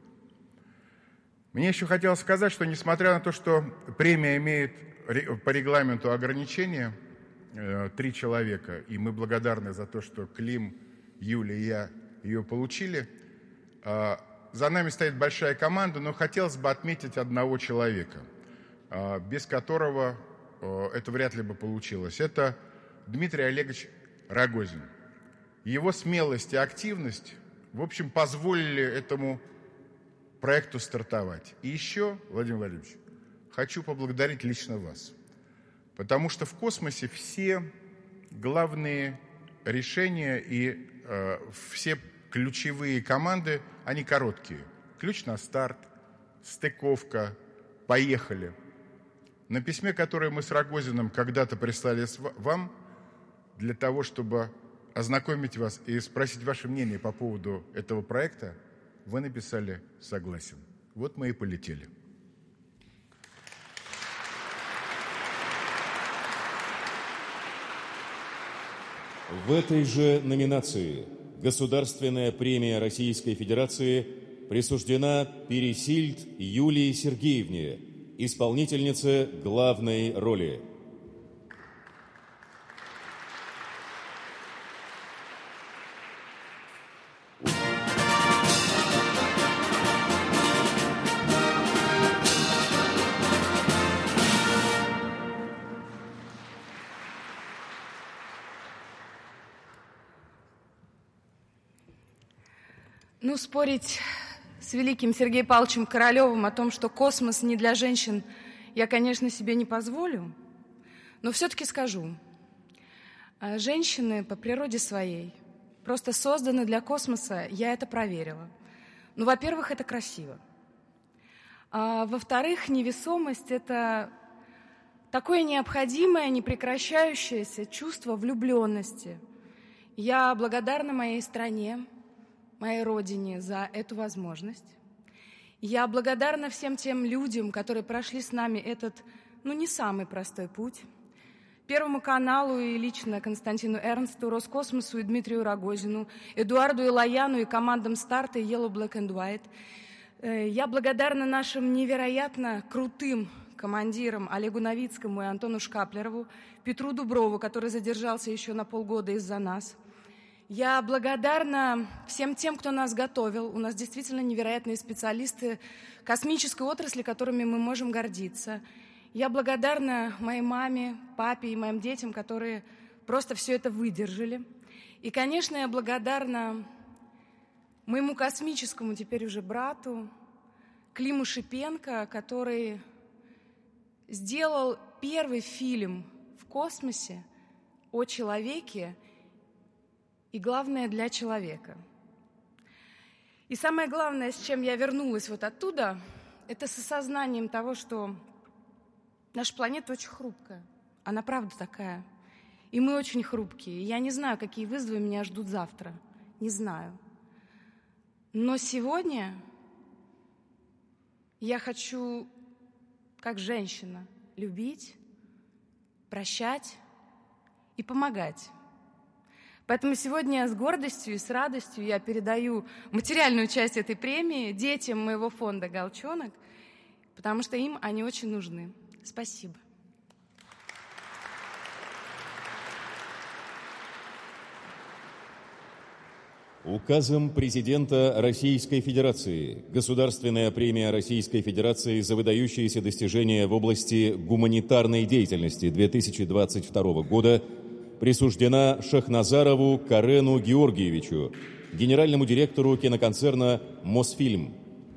[SPEAKER 7] Мне еще хотелось сказать, что несмотря на то, что премия имеет по регламенту ограничения 3 человека, и мы благодарны за то, что Клим, Юля и я ее получили, за нами стоит большая команда, но хотелось бы отметить одного человека, без которого это вряд ли бы получилось. Это Дмитрий Олегович Рогозин. Его смелость и активность, в общем, позволили этому проекту стартовать. И еще, Владимир Владимирович, хочу поблагодарить лично вас, потому что в космосе все главные решения и все ключевые команды, они короткие. Ключ на старт, стыковка, поехали. На письме, которое мы с Рогозиным когда-то прислали вам, для того, чтобы ознакомить вас и спросить ваше мнение по поводу этого проекта, вы написали «согласен». Вот мы и полетели.
[SPEAKER 1] В этой же номинации Государственная премия Российской Федерации присуждена Пересильд Юлии Сергеевне, исполнительнице главной роли.
[SPEAKER 17] Спорить с великим Сергеем Павловичем Королевым о том, что космос не для женщин, я, конечно, себе не позволю, но все-таки скажу. Женщины по природе своей просто созданы для космоса, я это проверила. Во-первых, это красиво. Во-вторых, невесомость — это такое необходимое, непрекращающееся чувство влюбленности. Я благодарна моей стране, моей родине за эту возможность. Я благодарна всем тем людям, которые прошли с нами этот, не самый простой путь. Первому каналу и лично Константину Эрнсту, Роскосмосу и Дмитрию Рогозину, Эдуарду Илояну и командам «Старта» и Yellow, Black and White. Я благодарна нашим невероятно крутым командирам Олегу Новицкому и Антону Шкаплерову, Петру Дуброву, который задержался еще на полгода из-за нас. Я благодарна всем тем, кто нас готовил. У нас действительно невероятные специалисты космической отрасли, которыми мы можем гордиться. Я благодарна моей маме, папе и моим детям, которые просто все это выдержали. И, конечно, я благодарна моему космическому теперь уже брату Климу Шипенко, который сделал первый фильм в космосе о человеке и, главное, для человека. И самое главное, с чем я вернулась вот оттуда, это с осознанием того, что наша планета очень хрупкая. Она правда такая. И мы очень хрупкие. Я не знаю, какие вызовы меня ждут завтра. Не знаю. Но сегодня я хочу, как женщина, любить, прощать и помогать. Поэтому сегодня с гордостью и с радостью я передаю материальную часть этой премии детям моего фонда «Галчонок», потому что им они очень нужны. Спасибо.
[SPEAKER 1] Указом президента Российской Федерации Государственная премия Российской Федерации за выдающиеся достижения в области гуманитарной деятельности 2022 года присуждена Шахназарову Карену Георгиевичу, генеральному директору киноконцерна «Мосфильм».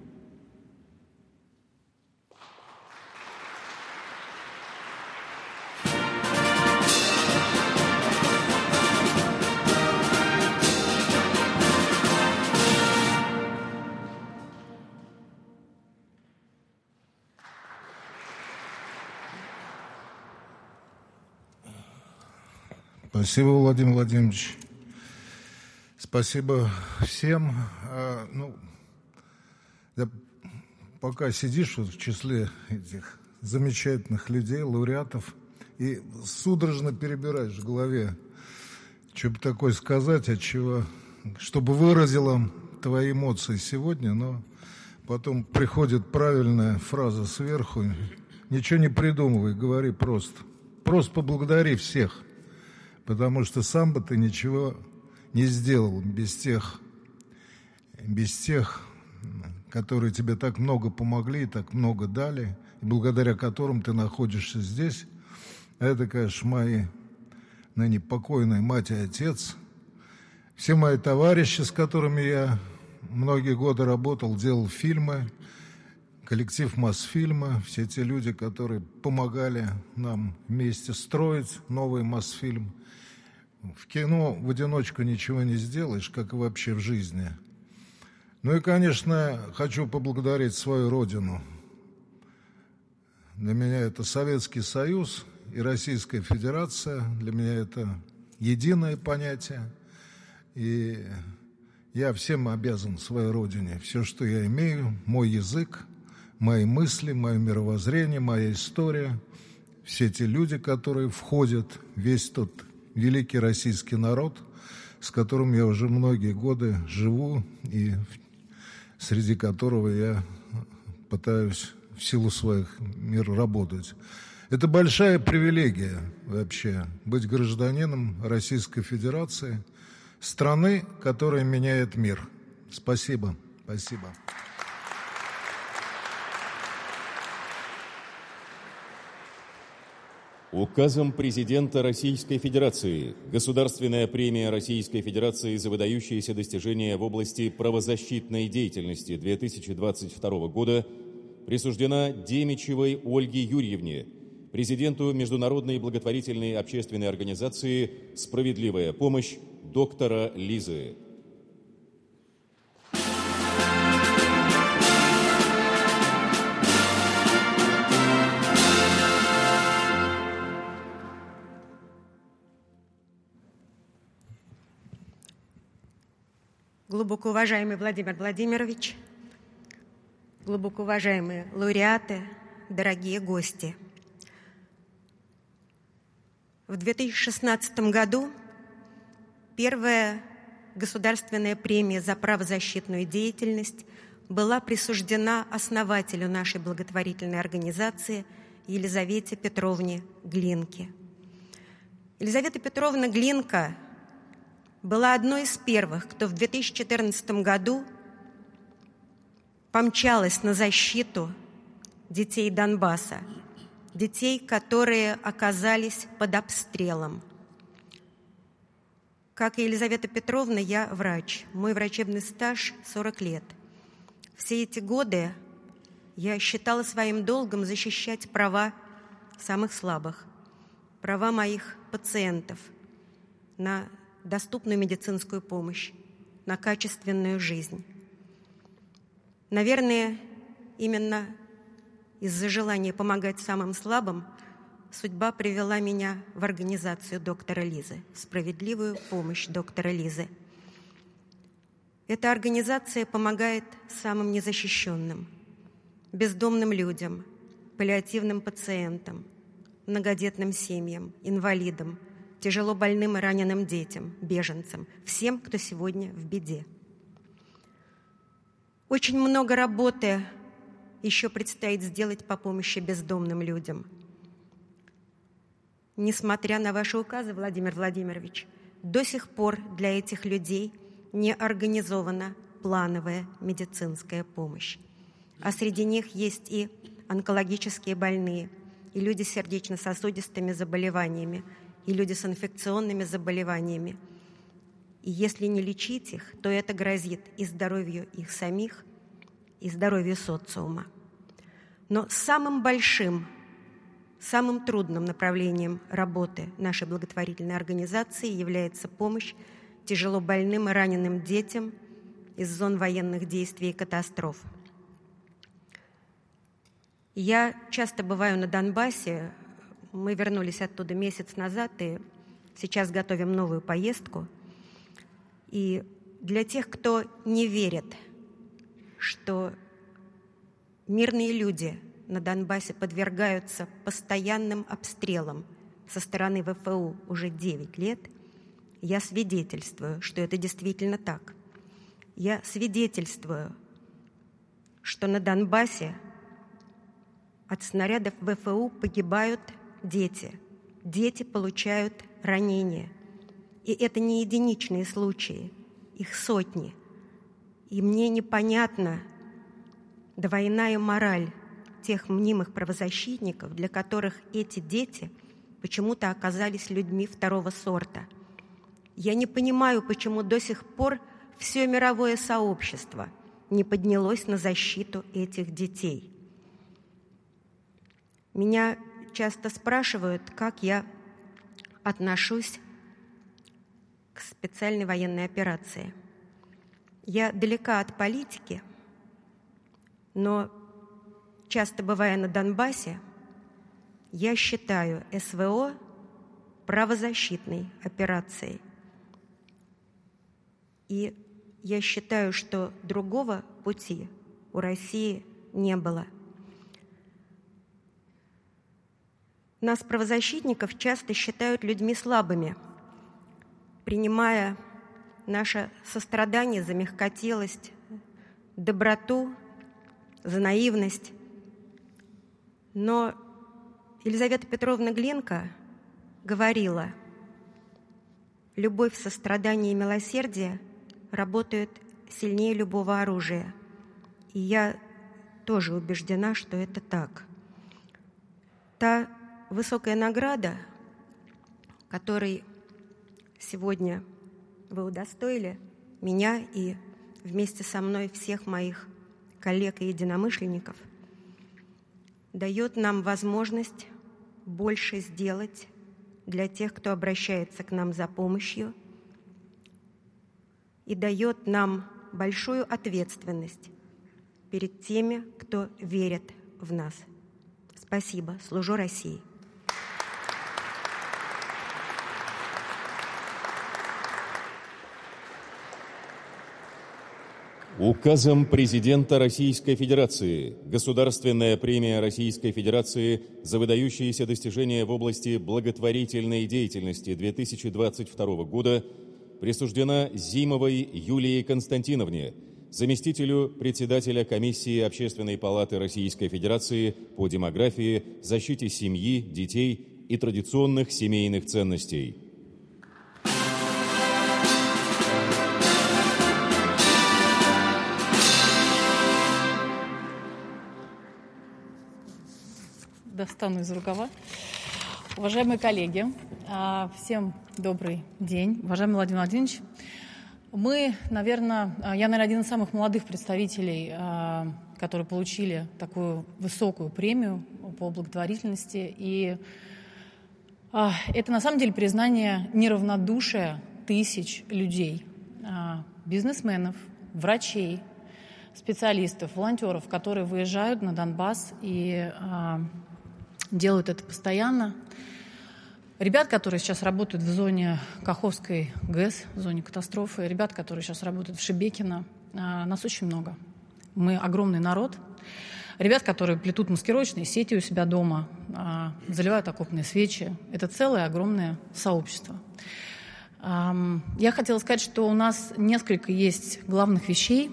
[SPEAKER 6] Спасибо, Владимир Владимирович. Спасибо всем. Пока сидишь в числе этих замечательных людей, лауреатов, и судорожно перебираешь в голове, что бы такое сказать, от чего, чтобы выразило твои эмоции сегодня, но потом приходит правильная фраза сверху. Ничего не придумывай, говори просто. Просто поблагодари всех. Потому что сам бы ты ничего не сделал без тех, которые тебе так много помогли, так много дали, и благодаря которым ты находишься здесь. Это, конечно, мои ныне покойные мать и отец, все мои товарищи, с которыми я многие годы работал, делал фильмы, коллектив Мосфильма, все те люди, которые помогали нам вместе строить новый Мосфильм. В кино в одиночку ничего не сделаешь, как и вообще в жизни. И, конечно, хочу поблагодарить свою родину. Для меня это Советский Союз и Российская Федерация. Для меня это единое понятие. И я всем обязан своей родине. Все, что я имею, мой язык, мои мысли, мое мировоззрение, моя история, все те люди, которые входят, весь тот великий российский народ, с которым я уже многие годы живу и среди которого я пытаюсь в силу своих мер работать. Это большая привилегия вообще быть гражданином Российской Федерации, страны, которая меняет мир. Спасибо. Спасибо.
[SPEAKER 1] Указом президента Российской Федерации Государственная премия Российской Федерации за выдающиеся достижения в области правозащитной деятельности 2022 года присуждена Демичевой Ольге Юрьевне, президенту Международной благотворительной общественной организации «Справедливая помощь» доктора Лизы.
[SPEAKER 18] Глубоко уважаемый Владимир Владимирович, глубоко уважаемые лауреаты, дорогие гости. В 2016 году первая государственная премия за правозащитную деятельность была присуждена основателю нашей благотворительной организации Елизавете Петровне Глинке. Елизавета Петровна Глинка была одной из первых, кто в 2014 году помчалась на защиту детей Донбасса, детей, которые оказались под обстрелом. Как и Елизавета Петровна, я врач. Мой врачебный стаж 40 лет. Все эти годы я считала своим долгом защищать права самых слабых, права моих пациентов на доступную медицинскую помощь, на качественную жизнь. Наверное, именно из-за желания помогать самым слабым судьба привела меня в организацию доктора Лизы, в справедливую помощь доктора Лизы. Эта организация помогает самым незащищенным, бездомным людям, паллиативным пациентам, многодетным семьям, инвалидам, тяжело больным и раненым детям, беженцам, всем, кто сегодня в беде. Очень много работы еще предстоит сделать по помощи бездомным людям. Несмотря на ваши указы, Владимир Владимирович, до сих пор для этих людей не организована плановая медицинская помощь. А среди них есть и онкологические больные, и люди с сердечно-сосудистыми заболеваниями, и люди с инфекционными заболеваниями. И если не лечить их, то это грозит и здоровью их самих, и здоровью социума. Но самым большим, самым трудным направлением работы нашей благотворительной организации является помощь тяжело больным и раненым детям из зон военных действий и катастроф. Я часто бываю на Донбассе. Мы вернулись оттуда месяц назад, и сейчас готовим новую поездку. И для тех, кто не верит, что мирные люди на Донбассе подвергаются постоянным обстрелам со стороны ВФУ уже 9 лет, я свидетельствую, что это действительно так. Я свидетельствую, что на Донбассе от снарядов ВФУ погибают дети. Дети получают ранения. И это не единичные случаи, их сотни. И мне непонятна двойная мораль тех мнимых правозащитников, для которых эти дети почему-то оказались людьми второго сорта. Я не понимаю, почему до сих пор все мировое сообщество не поднялось на защиту этих детей. Меня часто спрашивают, как я отношусь к специальной военной операции. Я далека от политики, но часто бывая на Донбассе, я считаю СВО правозащитной операцией. И я считаю, что другого пути у России не было. Нас, правозащитников, часто считают людьми слабыми, принимая наше сострадание за мягкотелость, доброту, за наивность. Но Елизавета Петровна Глинка говорила: любовь, сострадание и милосердие работают сильнее любого оружия. И я тоже убеждена, что это так. Та высокая награда, которой сегодня вы удостоили меня и вместе со мной всех моих коллег и единомышленников, дает нам возможность больше сделать для тех, кто обращается к нам за помощью, и дает нам большую ответственность перед теми, кто верит в нас. Спасибо. Служу России.
[SPEAKER 1] Указом президента Российской Федерации Государственная премия Российской Федерации за выдающиеся достижения в области благотворительной деятельности 2022 года присуждена Зимовой Юлии Константиновне, заместителю председателя Комиссии Общественной палаты Российской Федерации по демографии, защите семьи, детей и традиционных семейных ценностей.
[SPEAKER 19] Достану из рукава. Уважаемые коллеги, всем добрый день. Уважаемый Владимир Владимирович, я, наверное, один из самых молодых представителей, которые получили такую высокую премию по благотворительности. И это, на самом деле, признание неравнодушия тысяч людей, бизнесменов, врачей, специалистов, волонтеров, которые выезжают на Донбасс и делают это постоянно. Ребят, которые сейчас работают в зоне Каховской ГЭС, в зоне катастрофы, ребят, которые сейчас работают в Шебекино, нас очень много. Мы огромный народ. Ребят, которые плетут маскировочные сети у себя дома, заливают окопные свечи. Это целое огромное сообщество. Я хотела сказать, что у нас несколько есть главных вещей.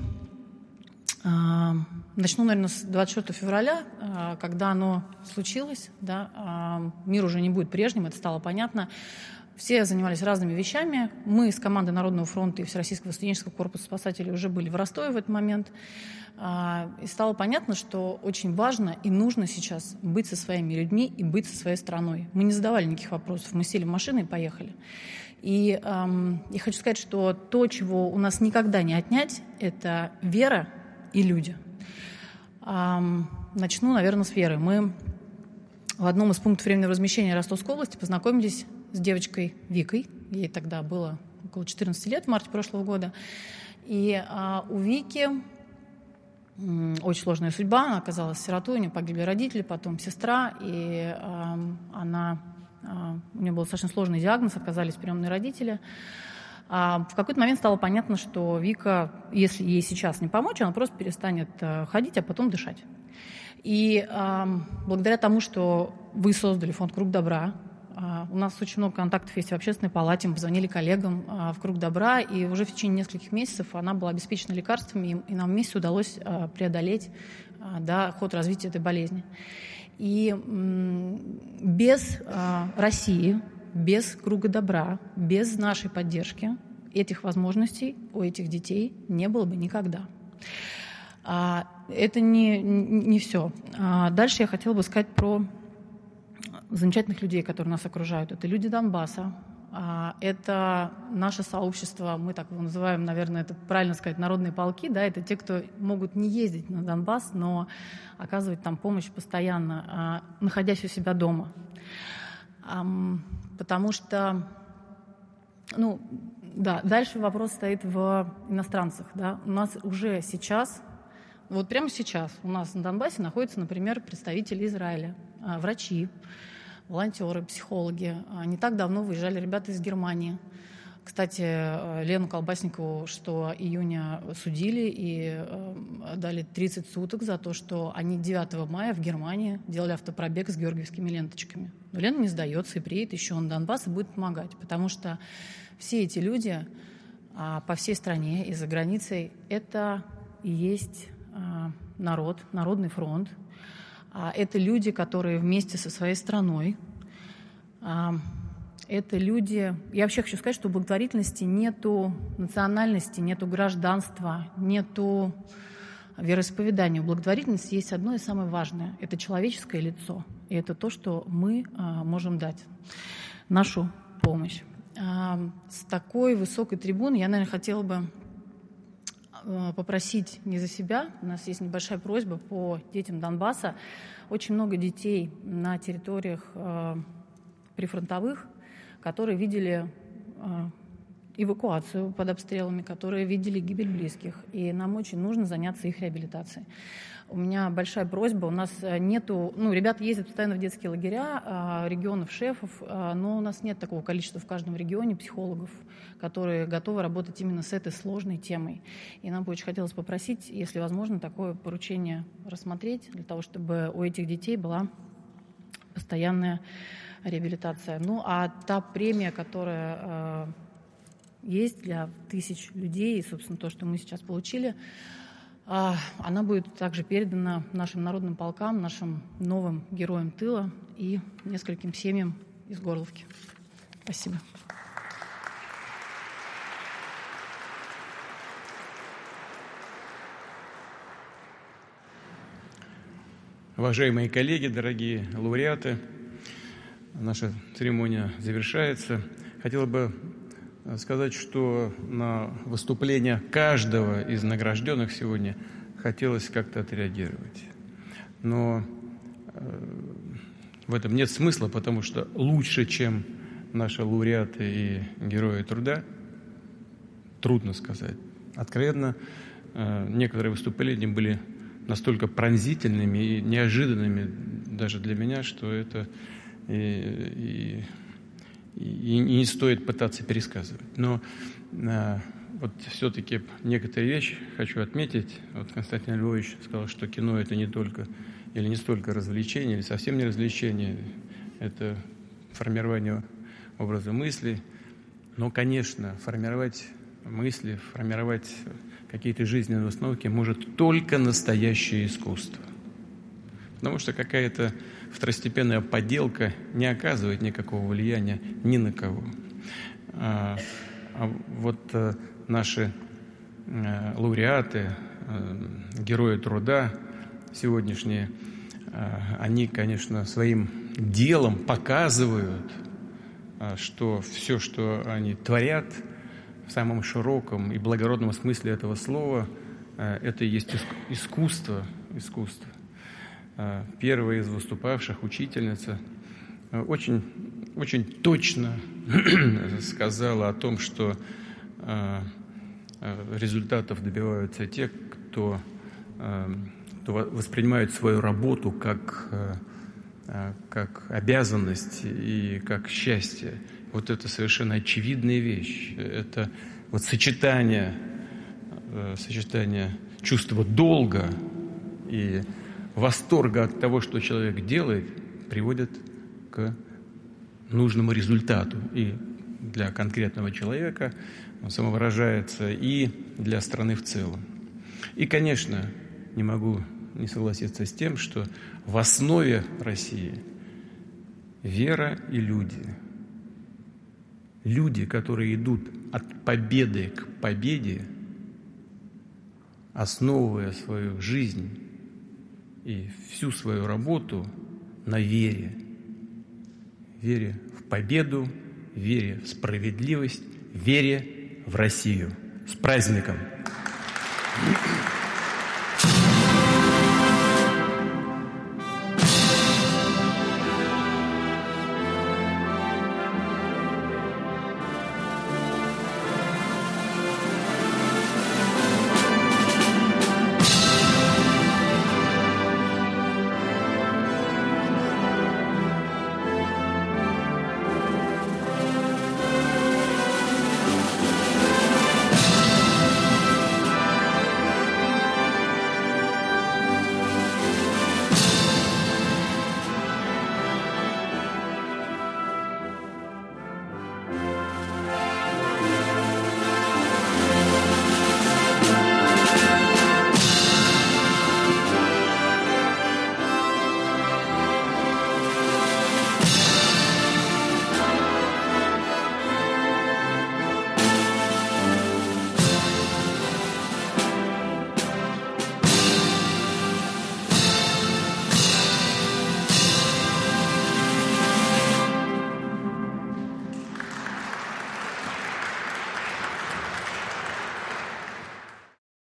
[SPEAKER 19] Начну, наверное, с 24 февраля, когда оно случилось. Да, мир уже не будет прежним, это стало понятно. Все занимались разными вещами. Мы с командой Народного фронта и Всероссийского студенческого корпуса спасателей уже были в Ростове в этот момент. И стало понятно, что очень важно и нужно сейчас быть со своими людьми и быть со своей страной. Мы не задавали никаких вопросов, мы сели в машину и поехали. И я хочу сказать, что то, чего у нас никогда не отнять, это вера и люди. Начну, наверное, с веры. Мы в одном из пунктов временного размещения Ростовской области познакомились с девочкой Викой. Ей тогда было около 14 лет, в марте прошлого года. И у Вики очень сложная судьба. Она оказалась сиротой, у нее погибли родители, потом сестра. И у нее был достаточно сложный диагноз, оказались приемные родители. В какой-то момент стало понятно, что Вика, если ей сейчас не помочь, она просто перестанет ходить, а потом дышать. И благодаря тому, что вы создали фонд «Круг добра», у нас очень много контактов есть в общественной палате, мы позвонили коллегам в «Круг добра», и уже в течение нескольких месяцев она была обеспечена лекарствами, и нам вместе удалось преодолеть ход развития этой болезни. И без России, без «Круга добра», без нашей поддержки этих возможностей у этих детей не было бы никогда. Это не все. Дальше я хотела бы сказать про замечательных людей, которые нас окружают. Это люди Донбасса, это наше сообщество, мы так его называем, наверное, это правильно сказать, народные полки, да, это те, кто могут не ездить на Донбасс, но оказывать там помощь постоянно, находясь у себя дома. Потому что, дальше вопрос стоит в иностранцах. Да. У нас уже сейчас, вот прямо сейчас у нас на Донбассе находятся, например, представители Израиля, врачи, волонтеры, психологи. Не так давно выезжали ребята из Германии. Кстати, Лену Колбасникову 6 июня судили и дали 30 суток за то, что они 9 мая в Германии делали автопробег с георгиевскими ленточками. Но Лена не сдается и приедет еще на Донбасс и будет помогать, потому что все эти люди по всей стране и за границей — это и есть народ, Народный фронт. Это люди, которые вместе со своей страной. Это люди... Я вообще хочу сказать, что в благотворительности нету национальности, нету гражданства, нету вероисповедания. У благотворительности есть одно и самое важное – это человеческое лицо. И это то, что мы можем дать, нашу помощь. С такой высокой трибуны я, наверное, хотела бы попросить не за себя. У нас есть небольшая просьба по детям Донбасса. Очень много детей на территориях прифронтовых, которые видели эвакуацию под обстрелами, которые видели гибель близких. И нам очень нужно заняться их реабилитацией. У меня большая просьба. У нас нету... ребята ездят постоянно в детские лагеря, регионов шефов, но у нас нет такого количества в каждом регионе психологов, которые готовы работать именно с этой сложной темой. И нам бы очень хотелось попросить, если возможно, такое поручение рассмотреть, для того, чтобы у этих детей была постоянная реабилитация. А та премия, которая есть для тысяч людей, и, собственно, то, что мы сейчас получили, она будет также передана нашим народным полкам, нашим новым героям тыла и нескольким семьям из Горловки. Спасибо.
[SPEAKER 2] Уважаемые коллеги, дорогие лауреаты, наша церемония завершается. Хотел бы сказать, что на выступление каждого из награжденных сегодня хотелось как-то отреагировать. Но в этом нет смысла, потому что лучше, чем наши лауреаты и герои труда, трудно сказать. Откровенно, некоторые выступления были настолько пронзительными и неожиданными даже для меня, что это и не стоит пытаться пересказывать. Но вот все-таки некоторые вещи хочу отметить. Вот Константин Львович сказал, что кино — это не только или не столько развлечение, или совсем не развлечение, это формирование образа мысли. Но, конечно, формировать мысли, формировать какие-то жизненные установки может только настоящее искусство. Потому что какая-то второстепенная подделка не оказывает никакого влияния ни на кого. Вот наши лауреаты, герои труда сегодняшние, они, конечно, своим делом показывают, что все, что они творят, в самом широком и благородном смысле этого слова, это и есть искусство. Первая из выступавших, учительница, очень, очень точно сказала о том, что результатов добиваются те, кто воспринимает свою работу как обязанность и как счастье. Вот это совершенно очевидная вещь. Это вот сочетание чувства долга и восторга от того, что человек делает, приводит к нужному результату. И для конкретного человека он самовыражается, и для страны в целом. И, конечно, не могу не согласиться с тем, что в основе России вера и люди. Люди, которые идут от победы к победе, основывая свою жизнь и всю свою работу на вере. Вере в победу, вере в справедливость, вере в Россию. С праздником!